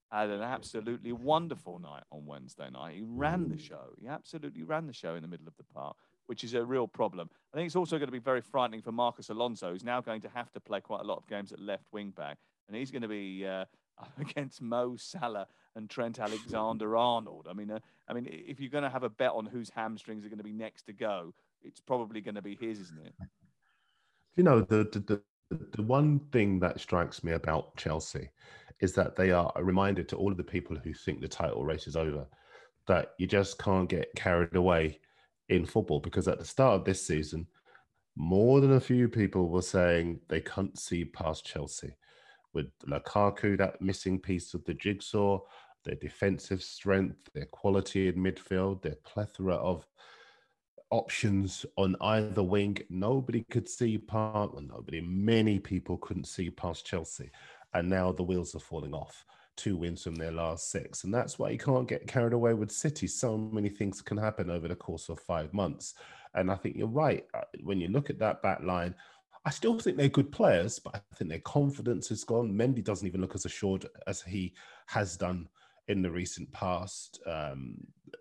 had an absolutely wonderful night on Wednesday night. He ran the show. He absolutely ran the show in the middle of the park, which is a real problem. I think it's also going to be very frightening for Marcos Alonso, who's now going to have to play quite a lot of games at left wing back, and he's going to be uh, against Mo Salah and Trent Alexander-Arnold. I mean, uh, I mean, if you're going to have a bet on whose hamstrings are going to be next to go, it's probably going to be his, isn't it? You know, the the, the the one thing that strikes me about Chelsea is that they are a reminder to all of the people who think the title race is over, that you just can't get carried away in football, because at the start of this season, more than a few people were saying they can't see past Chelsea. With Lukaku, that missing piece of the jigsaw, their defensive strength, their quality in midfield, their plethora of options on either wing, nobody could see past, well, nobody, many people couldn't see past Chelsea. And now the wheels are falling off. Two wins from their last six. And that's why you can't get carried away with City. So many things can happen over the course of five months. And I think you're right. When you look at that back line, I still think they're good players, but I think their confidence is gone. Mendy doesn't even look as assured as he has done in the recent past. Um,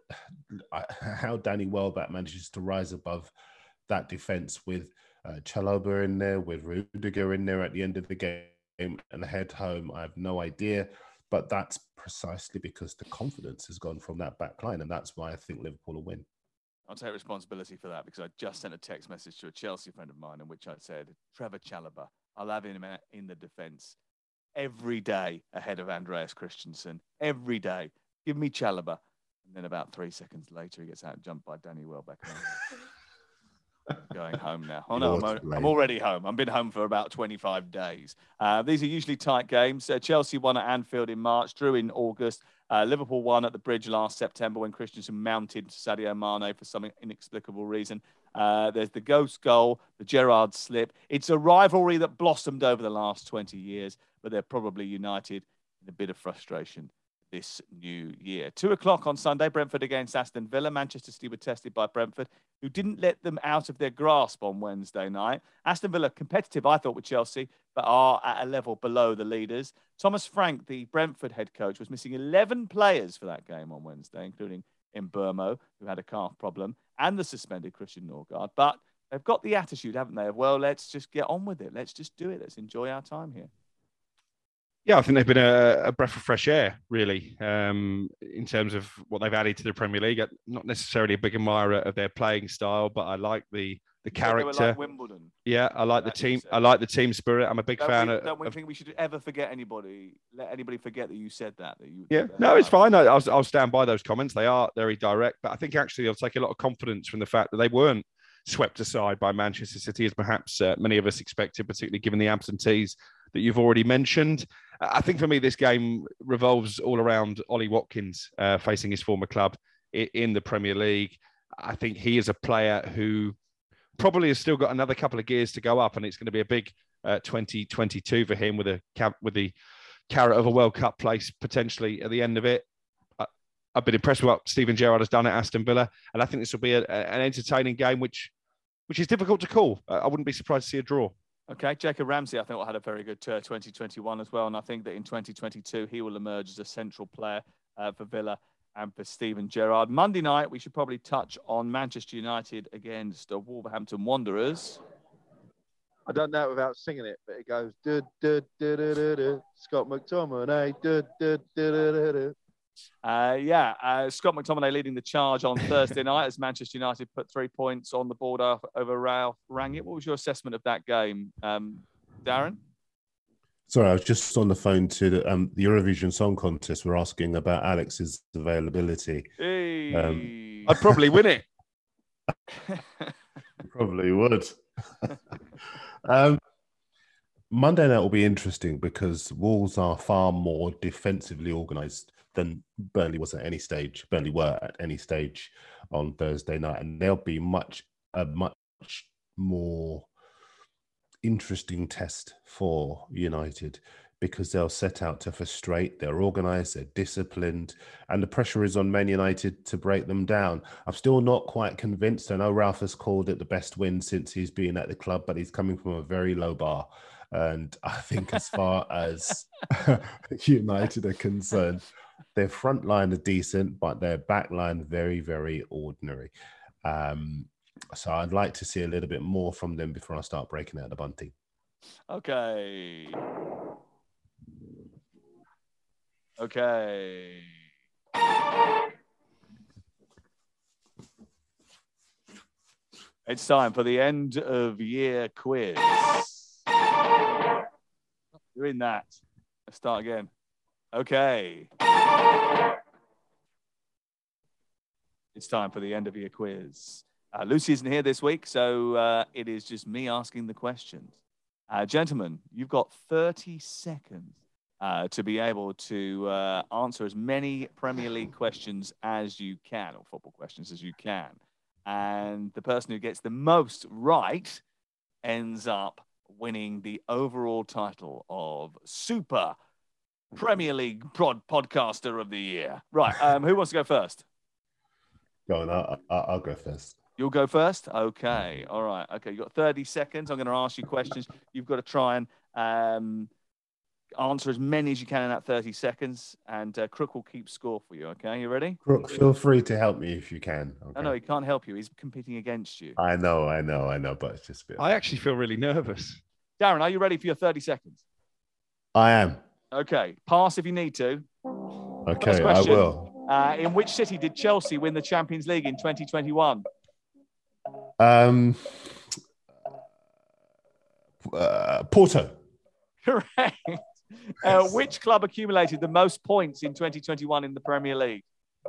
how Danny Welbeck manages to rise above that defence with uh, Chalobah in there, with Rudiger in there at the end of the game and head home, I have no idea. But that's precisely because the confidence has gone from that back line, and that's why I think Liverpool will win. I'll take responsibility for that, because I just sent a text message to a Chelsea friend of mine in which I said, Trevor Chalobah, I'll have him in the defence every day ahead of Andreas Christensen. Every day. Give me Chalobah. And then about three seconds later, he gets out and jumped by Danny Welbeck. Going home now. Oh, no, I'm, I'm already home. I've been home for about twenty-five days. Uh, these are usually tight games. Uh, Chelsea won at Anfield in March, drew in August. Uh, Liverpool won at the Bridge last September when Christensen mounted Sadio Mane for some inexplicable reason. Uh, there's the ghost goal, the Gerrard slip. It's a rivalry that blossomed over the last twenty years, but they're probably united in a bit of frustration this new year. Two o'clock on Sunday, Brentford against Aston Villa. Manchester City were tested by Brentford, who didn't let them out of their grasp on Wednesday night. Aston Villa competitive, I thought, with Chelsea, but are at a level below the leaders. Thomas Frank, the Brentford head coach, was missing eleven players for that game on Wednesday, including Mbeumo, who had a calf problem, and the suspended Christian Norgard. But they've got the attitude, haven't they, of, well, let's just get on with it. Let's just do it. Let's enjoy our time here. Yeah, I think they've been a, a breath of fresh air, really, um, in terms of what they've added to the Premier League. I'm not necessarily a big admirer of their playing style, but I like the the character. They were like Wimbledon. Yeah, I like the team. I like the team spirit. I'm a big don't fan we, of. Don't we of, think we should ever forget anybody? Let anybody forget that you said that. That you. Yeah, that no, it's fine. I, I'll, I'll stand by those comments. They are very direct, but I think actually I'll take a lot of confidence from the fact that they weren't swept aside by Manchester City, as perhaps uh, many of us expected, particularly given the absentees that you've already mentioned. I think for me, this game revolves all around Ollie Watkins uh, facing his former club in, in the Premier League. I think he is a player who probably has still got another couple of gears to go up, and it's going to be a big uh, twenty twenty-two for him with a with the carrot of a World Cup place potentially at the end of it. I, I've been impressed with what Steven Gerrard has done at Aston Villa, and I think this will be a, a, an entertaining game, which which is difficult to call. Uh, I wouldn't be surprised to see a draw. Okay, Jacob Ramsey, I think, had a very good uh, twenty twenty-one as well. And I think that in twenty twenty-two, he will emerge as a central player uh, for Villa and for Steven Gerrard. Monday night, we should probably touch on Manchester United against the Wolverhampton Wanderers. I don't know it without singing it, but it goes, du, du, du, du, du, du. Scott McTominay, du, du, du, du, du, du. Uh, yeah, uh, Scott McTominay leading the charge on Thursday night as Manchester United put three points on the board over Ralph Rangnick. What was your assessment of that game, um, Darren? Sorry, I was just on the phone to the, um, the Eurovision Song Contest. We're asking about Alex's availability. Hey. Um, I'd probably win it. Probably would. um, Monday night will be interesting because Wolves are far more defensively organised than Burnley was at any stage. Burnley were at any stage on Thursday night, and they'll be much a much more interesting test for United because they'll set out to frustrate. They're organised, they're disciplined, and the pressure is on Man United to break them down. I'm still not quite convinced. I know Ralph has called it the best win since he's been at the club, but he's coming from a very low bar. And I think as far as United are concerned, their front line are decent, but their back line very, very ordinary. Um, so I'd like to see a little bit more from them before I start breaking out the bunting. Okay. Okay. It's time for the end of year quiz. You're in that. Let's start again. Okay. It's time for the end of year quiz. Uh, Lucy isn't here this week, so uh, it is just me asking the questions. Uh, gentlemen, you've got thirty seconds uh, to be able to uh, answer as many Premier League questions as you can, or football questions as you can. And the person who gets the most right ends up winning the overall title of Super Premier League Prod Podcaster of the Year. Right, um, who wants to go first? Go on, I'll, I'll go first. You'll go first? Okay, all right. Okay, you've got thirty seconds. I'm going to ask you questions. You've got to try and um, answer as many as you can in that thirty seconds, and uh, Crook will keep score for you, okay? You ready? Crook, feel free to help me if you can. Okay? No, no, he can't help you. He's competing against you. I know, I know, I know, but it's just a bit... I actually feel really nervous. Darren, are you ready for your thirty seconds? I am. Okay, pass if you need to. Okay, I will. Uh, in which city did Chelsea win the Champions League in twenty twenty-one? Um, uh, Porto. Correct. Uh, which club accumulated the most points in twenty twenty-one in the Premier League?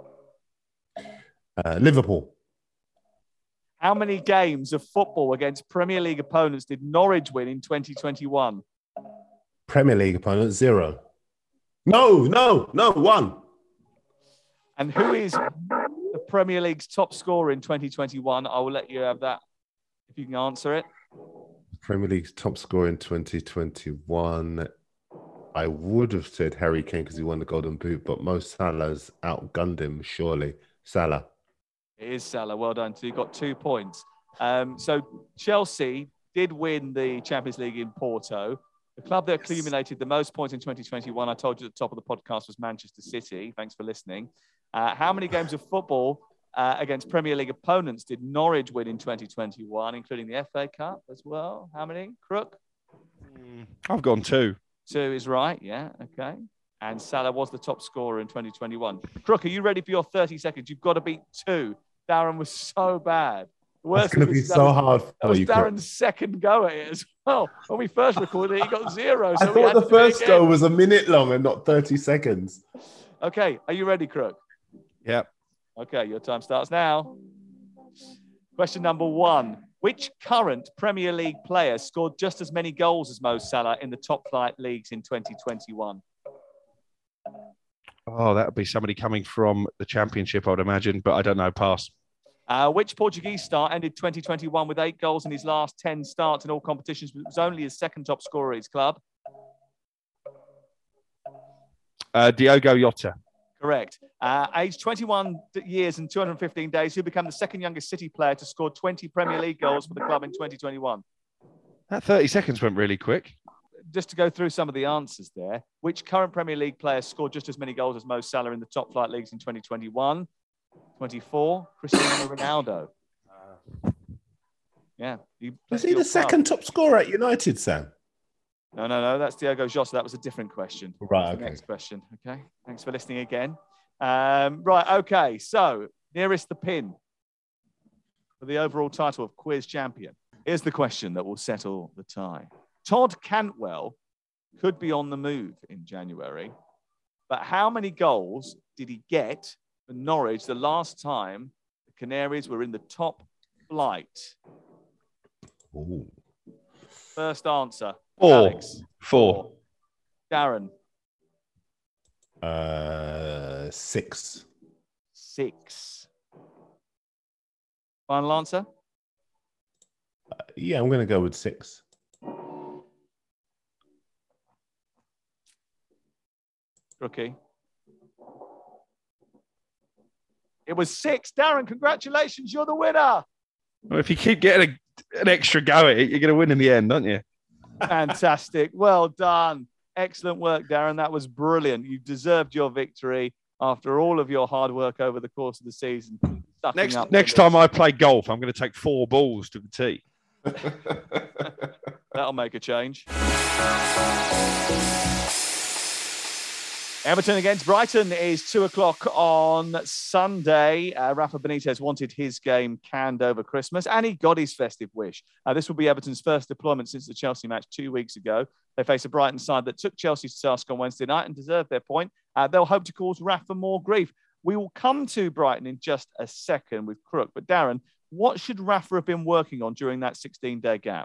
Uh, Liverpool. How many games of football against Premier League opponents did Norwich win in twenty twenty-one? Premier League opponent, zero. No, no, no, one. And who is the Premier League's top scorer in twenty twenty-one? I will let you have that if you can answer it. Premier League's top scorer in twenty twenty-one. I would have said Harry Kane because he won the Golden Boot, but Mo Salah's outgunned him, surely. Salah. It is Salah. Well done. So you got two points. Um, so Chelsea did win the Champions League in Porto. The club that accumulated the most points in twenty twenty-one, I told you at the top of the podcast, was Manchester City. Thanks for listening. Uh, how many games of football uh, against Premier League opponents did Norwich win in twenty twenty-one, including the F A Cup as well? How many? Crook? I've gone two. Two is right, yeah, okay. And Salah was the top scorer in twenty twenty-one. Crook, are you ready for your thirty seconds? You've got to beat two. Darren was so bad. The worst That's going to be so was, hard for that was you, Darren's Crook. second go at it as well. When we first recorded it, he got zero. I So we thought had the to do it first again. go was a minute long and not thirty seconds. Okay, are you ready, Crook? Yep. Okay, your time starts now. Question number one. Which current Premier League player scored just as many goals as Mo Salah in the top flight leagues in twenty twenty-one? Oh, that would be somebody coming from the Championship, I would imagine, but I don't know. Pass. Uh, which Portuguese star ended twenty twenty-one with eight goals in his last ten starts in all competitions, but was only his second top scorer at his club? Uh, Diogo Jota. Correct. Uh, aged twenty-one years and two hundred fifteen days, who became the second youngest City player to score twenty Premier League goals for the club in twenty twenty-one? That thirty seconds went really quick. Just to go through some of the answers there, which current Premier League player scored just as many goals as Mo Salah in the top flight leagues in twenty twenty-one? twenty-four, Cristiano Ronaldo. Yeah. He Is he the second top scorer at United, Sam? No, no, no. That's Diogo Jota. That was a different question. Right, That's the okay. Next question. Okay. Thanks for listening again. Um, right. Okay. So nearest the pin for the overall title of quiz champion. Here's the question that will settle the tie. Todd Cantwell could be on the move in January, but how many goals did he get for Norwich the last time the Canaries were in the top flight? Ooh. First answer. Four. Alex. Four. Darren. Uh, six. Six. Final answer? Uh, yeah, I'm going to go with six. Rookie. It was six. Darren, congratulations. You're the winner. Well, if you keep getting a, an extra go at it, you're going to win in the end, aren't you? Fantastic. Well done. Excellent work, Darren. That was brilliant. You deserved your victory after all of your hard work over the course of the season. Next, next time I play golf, I'm going to take four balls to the tee. That'll make a change. Everton against Brighton is two o'clock on Sunday. Uh, Rafa Benitez wanted his game canned over Christmas, and he got his festive wish. Uh, this will be Everton's first deployment since the Chelsea match two weeks ago. They face a Brighton side that took Chelsea to task on Wednesday night and deserved their point. Uh, they'll hope to cause Rafa more grief. We will come to Brighton in just a second with Crook. But Darren, what should Rafa have been working on during that sixteen-day gap?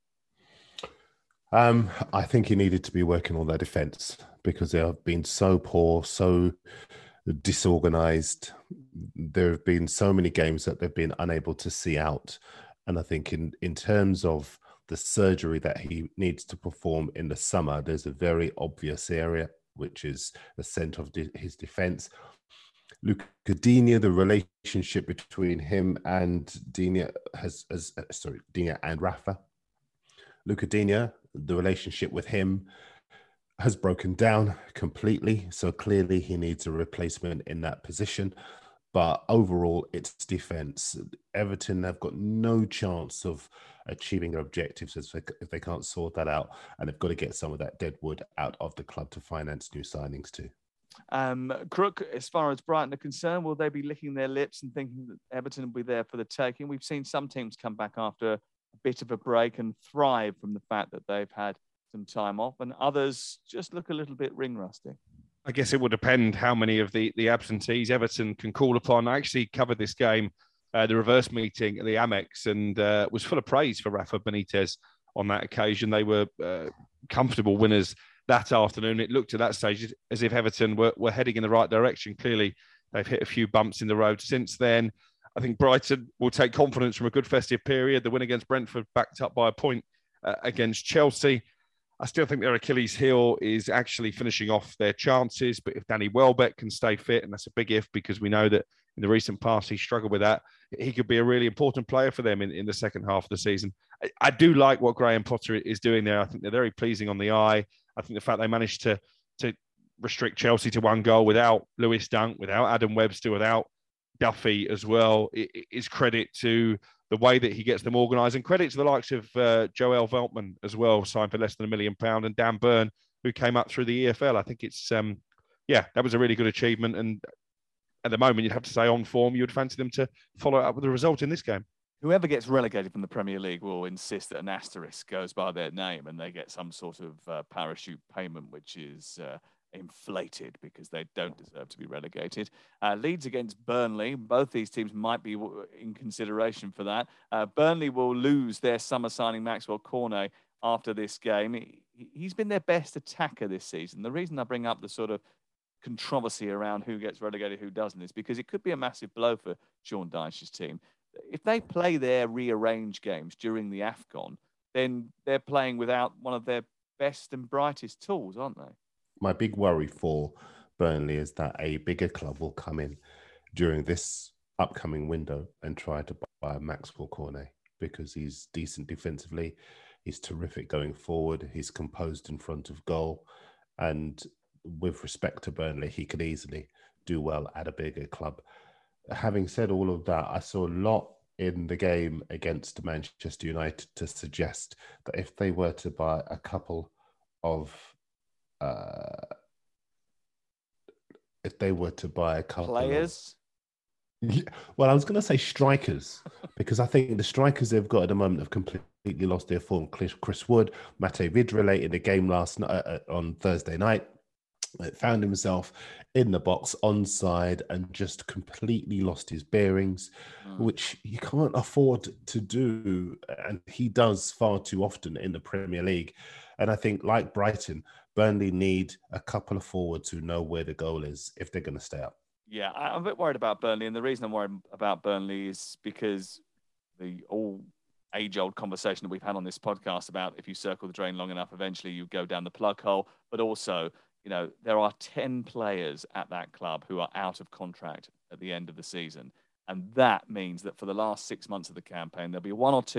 Um, I think he needed to be working on their defence because they have been so poor, so disorganised. There have been so many games that they've been unable to see out. And I think in, in terms of the surgery that he needs to perform in the summer, there's a very obvious area, which is the centre of de- his defence. Luca Digne, the relationship between him and Digne has, has uh, sorry, Digne and Rafa. Luca Digne, the relationship with him has broken down completely. So clearly he needs a replacement in that position. But overall, it's defence. Everton have got no chance of achieving their objectives if they, if they can't sort that out. And they've got to get some of that dead wood out of the club to finance new signings too. Um, Crook, as far as Brighton are concerned, will they be licking their lips and thinking that Everton will be there for the taking? We've seen some teams come back after a bit of a break and thrive from the fact that they've had some time off, and others just look a little bit ring rusty. I guess it will depend how many of the, the absentees Everton can call upon. I actually covered this game, uh, the reverse meeting at the Amex, and uh, was full of praise for Rafa Benitez on that occasion. They were uh, comfortable winners that afternoon. It looked at that stage as if Everton were, were heading in the right direction. Clearly, they've hit a few bumps in the road since then. I think Brighton will take confidence from a good festive period. The win against Brentford backed up by a point uh, against Chelsea. I still think their Achilles heel is actually finishing off their chances. But if Danny Welbeck can stay fit, and that's a big if because we know that in the recent past he struggled with that, he could be a really important player for them in, in the second half of the season. I, I do like what Graham Potter is doing there. I think they're very pleasing on the eye. I think the fact they managed to, to restrict Chelsea to one goal without Lewis Dunk, without Adam Webster, without Duffy as well, it is credit to the way that he gets them organised, and credit to the likes of uh, Joel Veltman as well, signed for less than a million pound, and Dan Burn, who came up through the E F L. I think it's, um, yeah, that was a really good achievement. And at the moment, you'd have to say on form, you would fancy them to follow up with the result in this game. Whoever gets relegated from the Premier League will insist that an asterisk goes by their name and they get some sort of uh, parachute payment, which is uh, inflated because they don't deserve to be relegated. Uh, Leeds against Burnley. Both these teams might be in consideration for that. Uh, Burnley will lose their summer signing Maxwell Cornet after this game. He, he's been their best attacker this season. The reason I bring up the sort of controversy around who gets relegated, who doesn't, is because it could be a massive blow for Sean Dyche's team. If they play their rearranged games during the AFCON, then they're playing without one of their best and brightest tools, aren't they? My big worry for Burnley is that a bigger club will come in during this upcoming window and try to buy Maxwell Cornet because he's decent defensively, he's terrific going forward, he's composed in front of goal, and with respect to Burnley, he could easily do well at a bigger club. Having said all of that, I saw a lot in the game against Manchester United to suggest that if they were to buy a couple of Uh, if they were to buy a couple players, of, yeah, well, I was going to say strikers because I think the strikers they've got at the moment have completely lost their form. Chris Wood, Mate Vidrele in the game last night uh, on Thursday night, found himself in the box onside and just completely lost his bearings, mm. which you can't afford to do, and he does far too often in the Premier League. And I think, like Brighton, Burnley need a couple of forwards who know where the goal is if they're going to stay up. Yeah, I'm a bit worried about Burnley. And the reason I'm worried about Burnley is because the all age-old conversation that we've had on this podcast about if you circle the drain long enough, eventually you go down the plug hole. But also, you know, there are ten players at that club who are out of contract at the end of the season. And that means that for the last six months of the campaign, there'll be one or two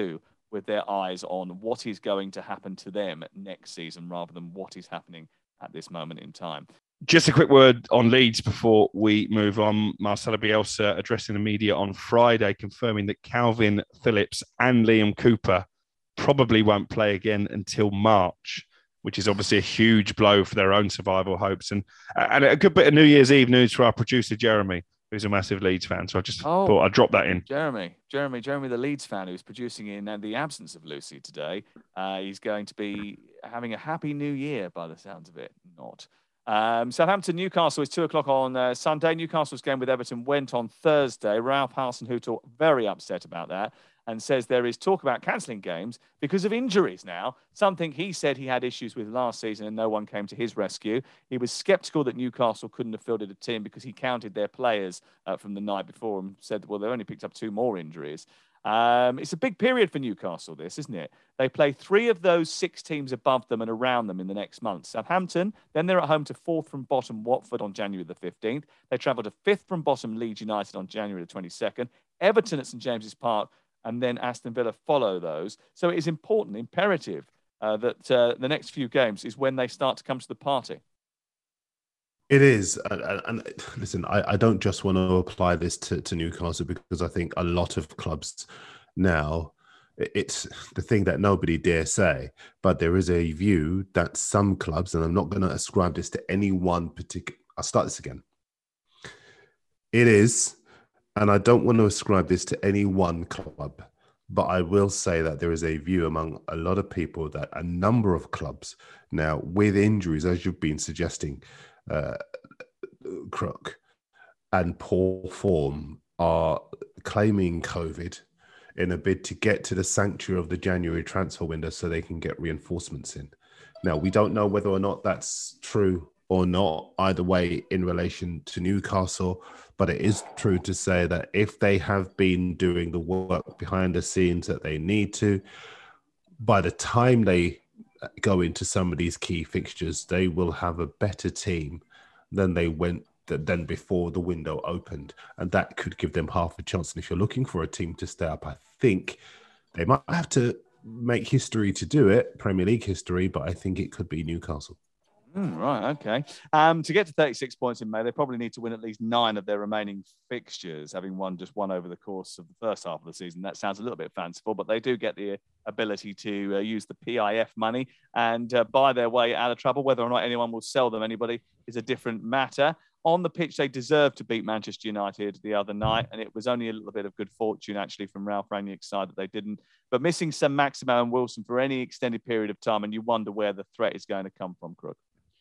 with their eyes on what is going to happen to them next season rather than what is happening at this moment in time. Just a quick word on Leeds before we move on. Marcelo Bielsa addressing the media on Friday, confirming that Calvin Phillips and Liam Cooper probably won't play again until March, which is obviously a huge blow for their own survival hopes. And, and a good bit of New Year's Eve news for our producer, Jeremy, who's a massive Leeds fan. So I just oh, thought I'd drop that in. Jeremy, Jeremy, Jeremy, the Leeds fan who's producing in the absence of Lucy today. Uh, he's going to be having a happy new year by the sounds of it. Not. Um, Southampton, Newcastle is two o'clock on uh, Sunday. Newcastle's game with Everton went on Thursday. Ralph Hasenhüttl very upset about that and says there is talk about cancelling games because of injuries now, something he said he had issues with last season and no one came to his rescue. He was sceptical that Newcastle couldn't have fielded a team because he counted their players uh, from the night before and said, well, they only picked up two more injuries. Um, it's a big period for Newcastle, this, isn't it? They play three of those six teams above them and around them in the next month. Southampton, then they're at home to fourth from bottom Watford on January the fifteenth. They travel to fifth from bottom Leeds United on January the twenty-second. Everton at St James's Park, and then Aston Villa follow those. So it is important, imperative, uh, that uh, the next few games is when they start to come to the party. It is. And, and listen, I, I don't just want to apply this to, to Newcastle because I think a lot of clubs now, it's the thing that nobody dare say, but there is a view that some clubs, and I'm not going to ascribe this to any one particular, I'll start this again. It is, and I don't want to ascribe this to any one club, but I will say that there is a view among a lot of people that a number of clubs now with injuries, as you've been suggesting, uh, Crook, and poor form are claiming COVID in a bid to get to the sanctuary of the January transfer window so they can get reinforcements in. Now, we don't know whether or not that's true or not, either way in relation to Newcastle, but it is true to say that if they have been doing the work behind the scenes that they need to, by the time they go into some of these key fixtures, they will have a better team than they went than before the window opened, and that could give them half a chance. And if you're looking for a team to stay up, I think they might have to make history to do it, Premier League history, but I think it could be Newcastle. Mm, right, okay. Um, to get to thirty-six points in May, they probably need to win at least nine of their remaining fixtures, having won just one over the course of the first half of the season. That sounds a little bit fanciful, but they do get the ability to uh, use the P I F money and uh, buy their way out of trouble. Whether or not anyone will sell them anybody is a different matter. On the pitch, they deserved to beat Manchester United the other night, and it was only a little bit of good fortune, actually, from Ralph Rangnick's side that they didn't. But missing Saint-Maximin and Wilson for any extended period of time, and you wonder where the threat is going to come from, Crook.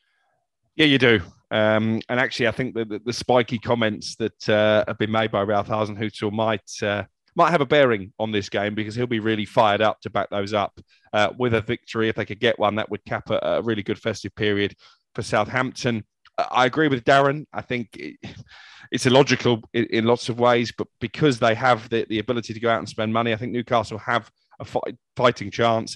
Yeah, you do. Um, and actually, I think that the, the spiky comments that uh, have been made by Ralph Hasenhüttl might uh, might have a bearing on this game because he'll be really fired up to back those up uh, with a victory. If they could get one, that would cap a, a really good festive period for Southampton. I agree with Darren. I think it, it's illogical in, in lots of ways, but because they have the, the ability to go out and spend money, I think Newcastle have a fight, fighting chance.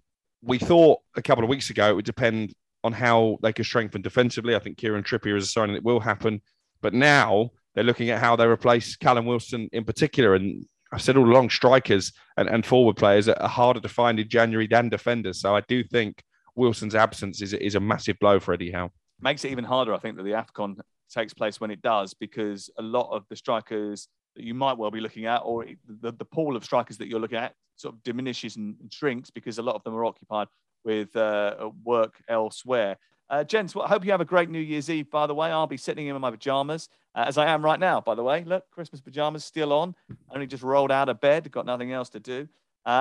We thought a couple of weeks ago it would depend on how they could strengthen defensively. I think Kieran Trippier is a sign that it will happen. But now they're looking at how they replace Callum Wilson in particular. And I've said all along, strikers and, and forward players are harder to find in January than defenders. So I do think Wilson's absence is, is a massive blow for Eddie Howe. Makes it even harder, I think, that the AFCON takes place when it does, because a lot of the strikers that you might well be looking at, or the, the pool of strikers that you're looking at, sort of diminishes and shrinks because a lot of them are occupied with uh, work elsewhere. Uh, gents, well, I hope you have a great New Year's Eve, by the way. I'll be sitting in my pajamas, uh, as I am right now, by the way. Look, Christmas pajamas still on. Only just rolled out of bed, got nothing else to do.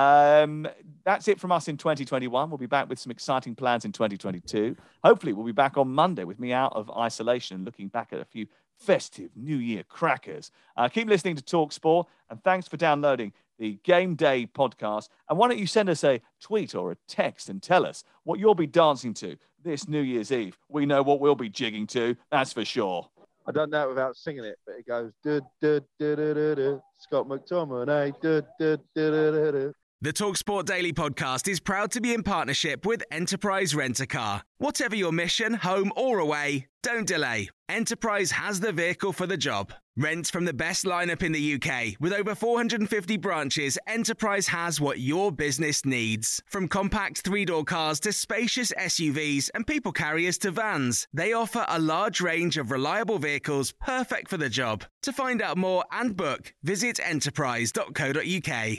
Um, that's it from us in twenty twenty-one. We'll be back with some exciting plans in twenty twenty-two. Hopefully, we'll be back on Monday with me out of isolation, looking back at a few festive New Year crackers. Uh, keep listening to TalkSport, and thanks for downloading the Game Day podcast. And why don't you send us a tweet or a text and tell us what you'll be dancing to this New Year's Eve. We know what we'll be jigging to, that's for sure. I don't know it without singing it, but it goes, du, du, du, du, du, du. Scott McTominay, du, du, du, du, du, du. The TalkSport Daily podcast is proud to be in partnership with Enterprise Rent-A-Car. Whatever your mission, home or away, don't delay. Enterprise has the vehicle for the job. Rent from the best lineup in the U K. With over four hundred fifty branches, Enterprise has what your business needs. From compact three-door cars to spacious S U Vs and people carriers to vans, they offer a large range of reliable vehicles perfect for the job. To find out more and book, visit enterprise dot co dot uk.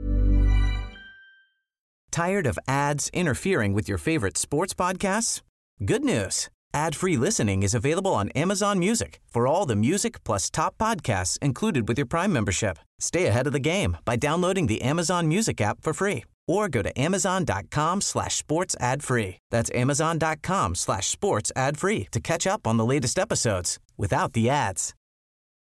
Tired of ads interfering with your favorite sports podcasts? Good news. Ad-free listening is available on Amazon Music for all the music plus top podcasts included with your Prime membership. Stay ahead of the game by downloading the Amazon Music app for free or go to amazon.com slash sports ad free. That's amazon.com slash sports ad free to catch up on the latest episodes without the ads.